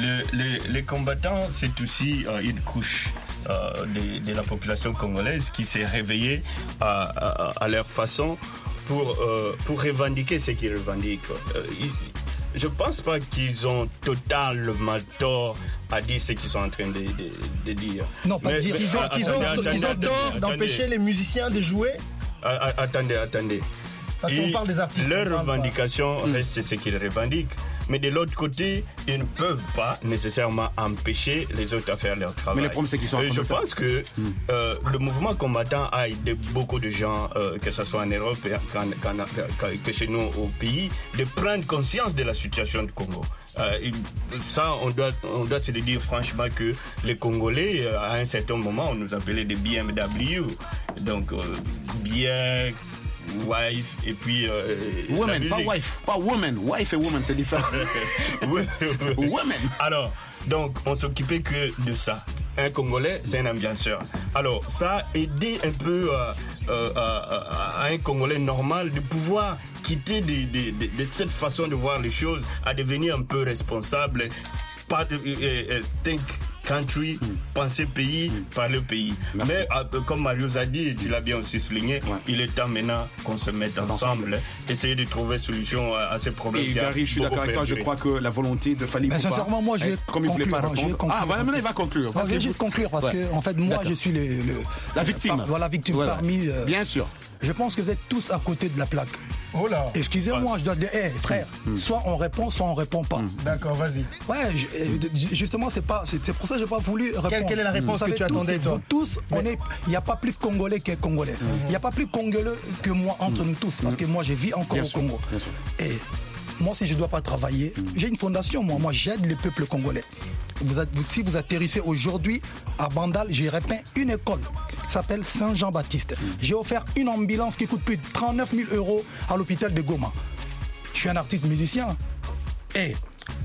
Les combattants, c'est aussi une couche de la population congolaise qui s'est réveillée à leur façon pour revendiquer ce qu'ils revendiquent. Je ne pense pas qu'ils ont totalement tort à dire ce qu'ils sont en train de dire. Non, pas dire. Ils ont tort d'empêcher les musiciens de jouer. Attendez. Parce qu'on parle des artistes. Leur revendication reste ce qu'ils revendiquent. Mais de l'autre côté, ils ne peuvent pas nécessairement empêcher les autres à faire leur travail. Mais le problème, c'est qu'ils sont je pense que le mouvement combattant a aidé beaucoup de gens, que ce soit en Europe que chez nous au pays, de prendre conscience de la situation du Congo. Ça, on doit se le dire franchement, que les Congolais, à un certain moment, on nous appelait des BMW. Donc, bien... wife et puis woman, pas woman, wife et woman, c'est différent. Woman. Alors, donc on s'occupait que de ça. Un Congolais, c'est un ambianceur. Alors, ça a aidé un peu à un Congolais normal de pouvoir quitter de cette façon de voir les choses, à devenir un peu responsable, think country, penser pays, parler pays. Merci. Mais comme Marius a dit, et tu l'as bien aussi souligné, il est temps maintenant qu'on se mette ensemble, essayer de trouver solution à ces problèmes. Et Gary, je suis d'accord avec toi, je crois que la volonté de Fally Poupa... Sincèrement, moi, je vais comme il voulait pas répondre... Ah, voilà, maintenant il va conclure. Je vais juste conclure parce que, en fait, moi, je suis la victime. Voilà, victime parmi... Bien sûr. Je pense que vous êtes tous à côté de la plaque. Oh là. Excusez-moi, je dois dire, frère, soit on répond, soit on répond pas. D'accord, vas-y. Ouais, justement, c'est pour ça que j'ai pas voulu répondre. Quelle est la réponse que tu attendais, toi? Tous, il n'y a pas plus de Congolais qu'un Congolais. Il n'y a pas plus Congolais que moi entre nous tous, parce que moi, je vis encore au Congo. Et moi, si je ne dois pas travailler, j'ai une fondation, moi j'aide le peuple congolais. Si vous atterrissez aujourd'hui à Bandal, j'ai repeint une école qui s'appelle Saint-Jean-Baptiste. J'ai offert une ambulance qui coûte plus de 39 000 € à l'hôpital de Goma. Je suis un artiste musicien. Et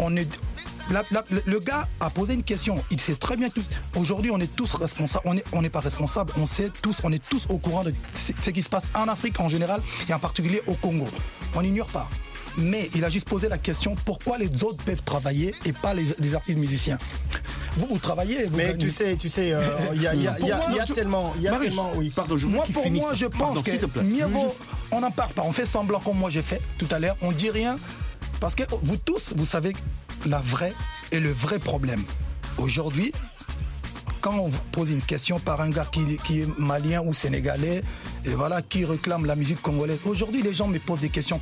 le gars a posé une question. Il sait très bien tous. Aujourd'hui, on est tous responsables. On n'est pas responsables. On est tous au courant de ce qui se passe en Afrique en général et en particulier au Congo. On n'ignore pas. Mais il a juste posé la question pourquoi les autres peuvent travailler et pas les artistes musiciens. Vous travaillez. Mais tu sais, il y a tellement. Oui. Pardon, je moi, je pense que mieux vaut. On n'en parle pas. On fait semblant comme moi j'ai fait tout à l'heure. On dit rien parce que vous tous, vous savez la vraie et le vrai problème. Aujourd'hui, quand on vous pose une question par un gars qui est malien ou sénégalais, et voilà, qui réclame la musique congolaise. Aujourd'hui, les gens me posent des questions.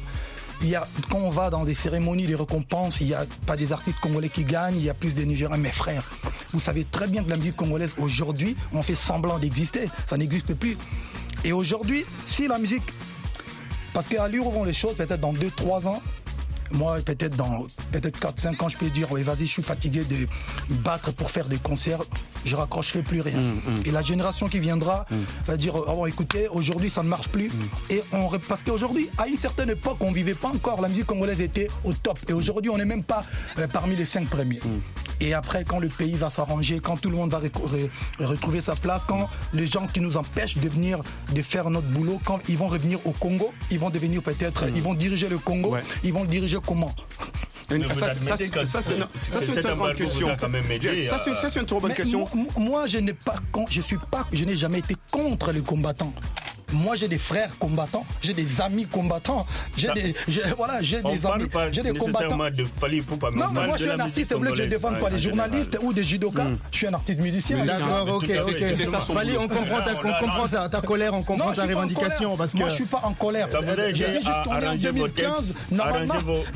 Quand on va dans des cérémonies, des récompenses, il n'y a pas des artistes congolais qui gagnent, il y a plus de Nigériens. Mes frères, vous savez très bien que la musique congolaise, aujourd'hui, on fait semblant d'exister. Ça n'existe plus. Et aujourd'hui, si la musique... Parce qu'à l'heure où vont les choses, peut-être dans 2-3 ans, moi, peut-être 4-5 ans, je peux dire, oui, vas-y, je suis fatigué de battre pour faire des concerts, je raccrocherai plus rien. Et la génération qui viendra va dire, oh, bon, écoutez, aujourd'hui, ça ne marche plus. Et parce qu'aujourd'hui, à une certaine époque, on ne vivait pas encore, la musique congolaise était au top. Et aujourd'hui, on n'est même pas parmi les 5 premiers. Et après, quand le pays va s'arranger, quand tout le monde va retrouver sa place, quand les gens qui nous empêchent de faire notre boulot, quand ils vont revenir au Congo, ils vont devenir peut-être, ils vont diriger le Congo, ils vont le diriger comment? Ça, c'est une très bonne question. Ça, c'est une trop bonne question. Moi, je n'ai jamais été contre les combattants. Moi, j'ai des frères combattants, j'ai des amis combattants, j'ai des amis, j'ai des combattants. De Fally Poupa, non, mais moi, je suis un artiste, c'est vrai que je défends pas les journalistes ou des judokas. Je suis un artiste musicien. D'accord, ok. Fally, on comprend ta colère, on comprend ta revendication. Parce que moi, je suis pas en colère. J'ai juste tourné en 2015. Normalement,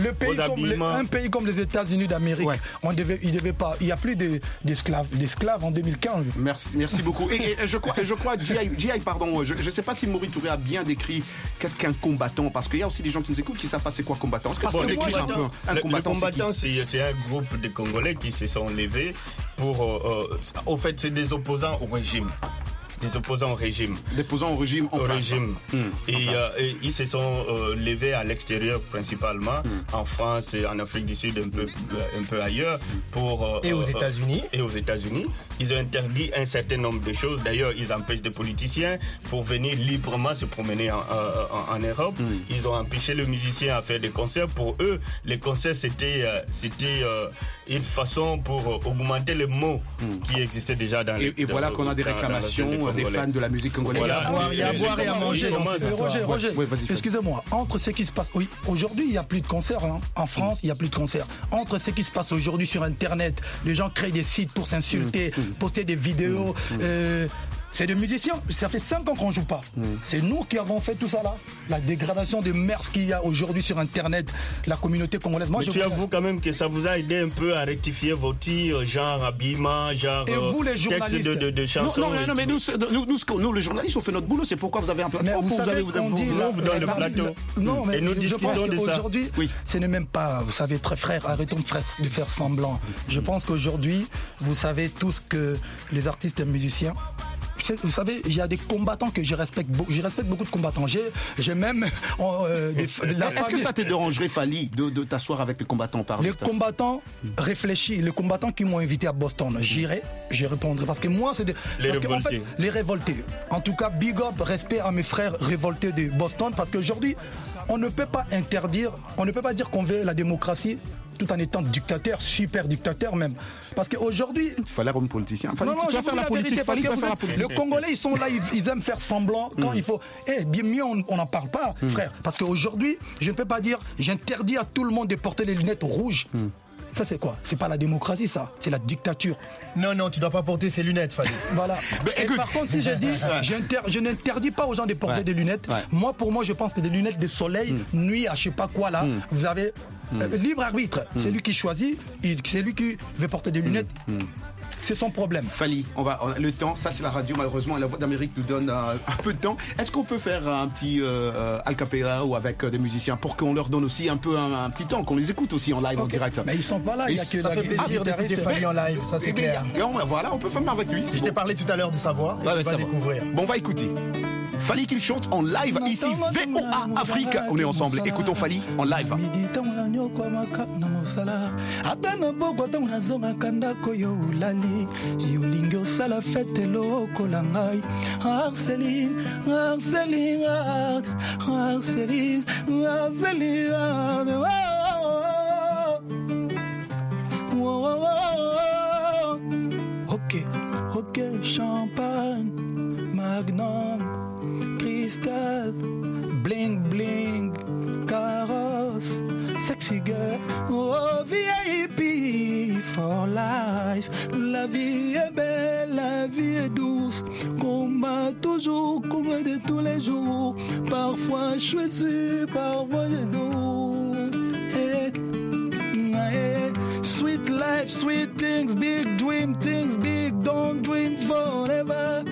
un pays comme les États-Unis d'Amérique, il n'y a plus d'esclaves en 2015. Merci beaucoup. Et je crois, G.I., pardon, je ne sais pas si Maurice Touré a bien décrit qu'est-ce qu'un combattant, parce qu'il y a aussi des gens qui nous écoutent qui ne savent pas c'est quoi combattant. Le combattant, c'est un groupe de Congolais qui se sont levés pour... au fait, c'est des opposants au régime. Des opposants au régime. Des opposants au régime en place. Et ils se sont levés à l'extérieur principalement, en France et en Afrique du Sud, un peu ailleurs. Et aux États-Unis. Et aux États-Unis. Ils ont interdit un certain nombre de choses. D'ailleurs, ils empêchent des politiciens pour venir librement se promener en Europe. Ils ont empêché les musiciens à faire des concerts. Pour eux, les concerts, c'était une façon pour augmenter les mots qui existaient déjà dans les... Et voilà qu'on a des réclamations des fans de la musique congolaise. Il y a à boire et à manger dans cette histoire. Roger, excusez-moi, entre ce qui se passe... Oui, aujourd'hui, il n'y a plus de concerts. En France, il n'y a plus de concerts. Entre ce qui se passe aujourd'hui sur Internet, les gens créent des sites pour s'insulter, poster des vidéos... C'est des musiciens, ça fait 5 ans qu'on ne joue pas. C'est nous qui avons fait tout ça là. La dégradation des mœurs qu'il y a aujourd'hui sur Internet, la communauté congolaise. Mais tu avoues quand même que ça vous a aidé un peu à rectifier vos tirs, genre habillement, genre et vous, les journalistes, texte de chansons. Non, mais nous, les journalistes, on fait notre boulot. C'est pourquoi vous avez un plateau. Vous savez qu'on dit dans le plateau. Non, mais et nous je pense qu'aujourd'hui, oui. ce n'est même pas, vous savez, très frère, arrêtons de faire semblant. Je pense qu'aujourd'hui, vous savez tous que les artistes et musiciens, vous savez, il y a des combattants que je respecte beaucoup. Je respecte beaucoup de combattants. J'ai même Est-ce que ça te dérangerait, Fally, de t'asseoir avec les combattants par les combattants réfléchis, les combattants qui m'ont invité à Boston, j'irai, j'y répondrai. Parce que moi, c'est les révoltés. En tout cas, big up, respect à mes frères révoltés de Boston. Parce qu'aujourd'hui, on ne peut pas interdire, on ne peut pas dire qu'on veut la démocratie tout en étant dictateur, super dictateur même. Parce qu'aujourd'hui... Il fallait être un politicien. Non, je vous dis la vérité, parce que les Congolais, ils sont là, ils aiment faire semblant quand il faut... bien mieux, on n'en parle pas, frère. Parce qu'aujourd'hui, je ne peux pas dire, j'interdis à tout le monde de porter les lunettes rouges. Ça, c'est quoi? C'est pas la démocratie, ça. C'est la dictature. Non, tu dois pas porter ces lunettes, Fali. Voilà. Et par contre, si je dis, je n'interdis pas aux gens de porter des lunettes. Pour moi, je pense que des lunettes de soleil, nuit à je sais pas quoi, là, vous avez libre arbitre. C'est lui qui choisit, c'est lui qui veut porter des lunettes. C'est son problème. Fali, le temps, ça c'est la radio, malheureusement, la Voix d'Amérique nous donne un peu de temps. Est-ce qu'on peut faire un petit a cappella ou avec des musiciens pour qu'on leur donne aussi un peu un petit temps, qu'on les écoute aussi en live, en direct? Mais ils sont pas là, il y a que ça fait plaisir d'écouter Fali en live, ça c'est clair. Voilà, on peut faire avec lui. Je t'ai parlé tout à l'heure de sa voix, et tu vas découvrir. Bon, on va écouter. Fali qui chante en live ici, VOA Afrique. On est ensemble, écoutons Fali en live. Yolingi osala fete lokola ngai harceling ok champagne magnum cristal bling bling carrosse sexy girl oh VIP for life. La vie est belle, la vie est douce. Combat toujours, combat de tous les jours. Parfois je suis sûr, parfois je doute. Sweet life, sweet things, big dream things, big don't dream forever.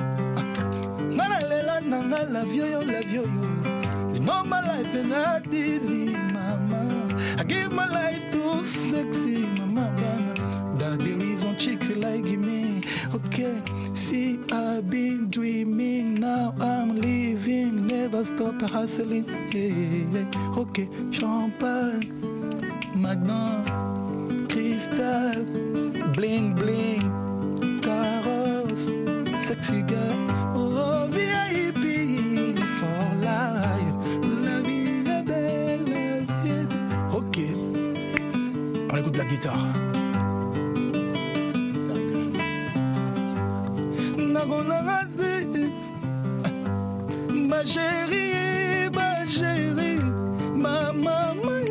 Nana la vieille, you know my life is not easy, mama. I give my life to sexy, mama. That the reason chicks like me. Okay, see I've been dreaming, now I'm living, never stop hustling. Hey. Okay, champagne, magnum, crystal, bling bling, carrosse, sexy girl, oh VIP for life. La vie est belle, la vie est belle. Ok, on écoute la guitare. Ma chérie, ma maman,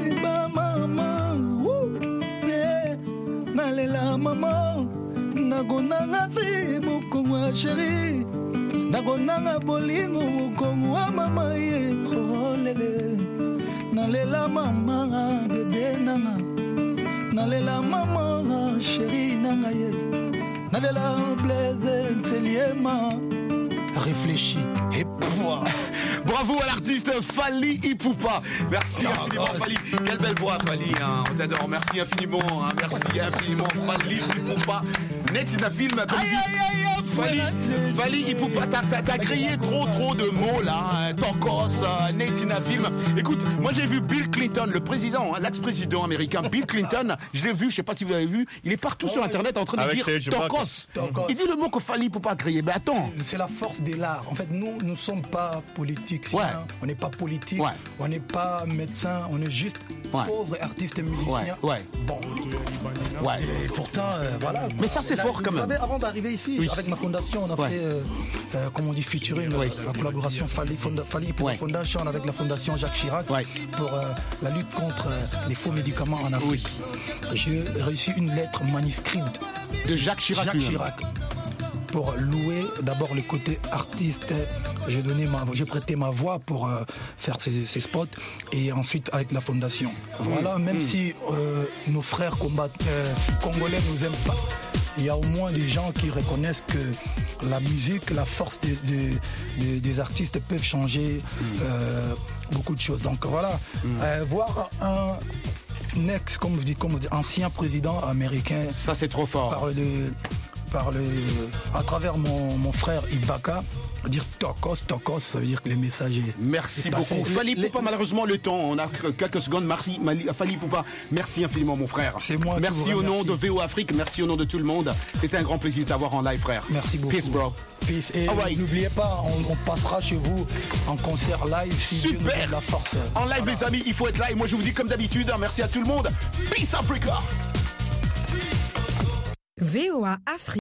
nalela maman, nagonanga fi mukonga chérie, nagonanga bolingo mukonga mama ye, oh lele, nalela maman, bébé nanga, nalela maman, chérie nanga ye. Nalela plaisir, c'est liéma. Réfléchis et pouvoir. Bravo à l'artiste Fali Ipupa. Merci infiniment Fali. Quelle belle voix Fali, hein. On t'adore. Merci infiniment, hein. Merci infiniment Fali Ipupa. Netina film comme dit Fali Ipupa. T'as créé trop de mots là, hein. Tokos, Netina film. Écoute, moi j'ai vu Bill Clinton, le président, hein, l'ex-président américain Bill Clinton. Je l'ai vu, je sais pas si vous l'avez vu. Il est partout sur internet en train de dire Tokos. Il dit le mot que Fali Ipupa a créé. Mais attends. C'est la force de l'art. En fait, nous ne sommes pas politiques. On n'est pas politique, on n'est pas médecin, on est juste pauvres artistes et musiciens. Bon. Et pourtant, voilà. Mais ça, c'est fort quand même. Vous savez, avant d'arriver ici, avec ma fondation, on a fait, comme on dit, featuring, la collaboration Fali Foundation avec la fondation Jacques Chirac pour la lutte contre les faux médicaments en Afrique. J'ai reçu une lettre manuscrite de Jacques Chirac. Pour louer d'abord le côté artiste, j'ai prêté ma voix pour faire ces spots et ensuite avec la fondation. Voilà, même si nos frères congolais nous aiment pas, il y a au moins des gens qui reconnaissent que la musique, la force des artistes peuvent changer beaucoup de choses. Donc voilà, voir un ex, comme vous dites, ancien président américain. Ça c'est trop fort. Parle à travers mon frère Ibaka, dire Tokos, ça veut dire que les messages. Merci beaucoup. Fally Poupa, malheureusement, le temps, on a quelques secondes. Merci, Fally Poupa. Merci infiniment, mon frère. C'est moi. Merci au nom de VO Afrique, merci au nom de tout le monde. C'était un grand plaisir de t'avoir en live, frère. Merci beaucoup. Peace, bro. Peace. Et n'oubliez pas, on passera chez vous en concert live. Si super. La force. En live, les amis, il faut être là. Et moi, je vous dis comme d'habitude, merci à tout le monde. Peace, Africa. VOA Afrique.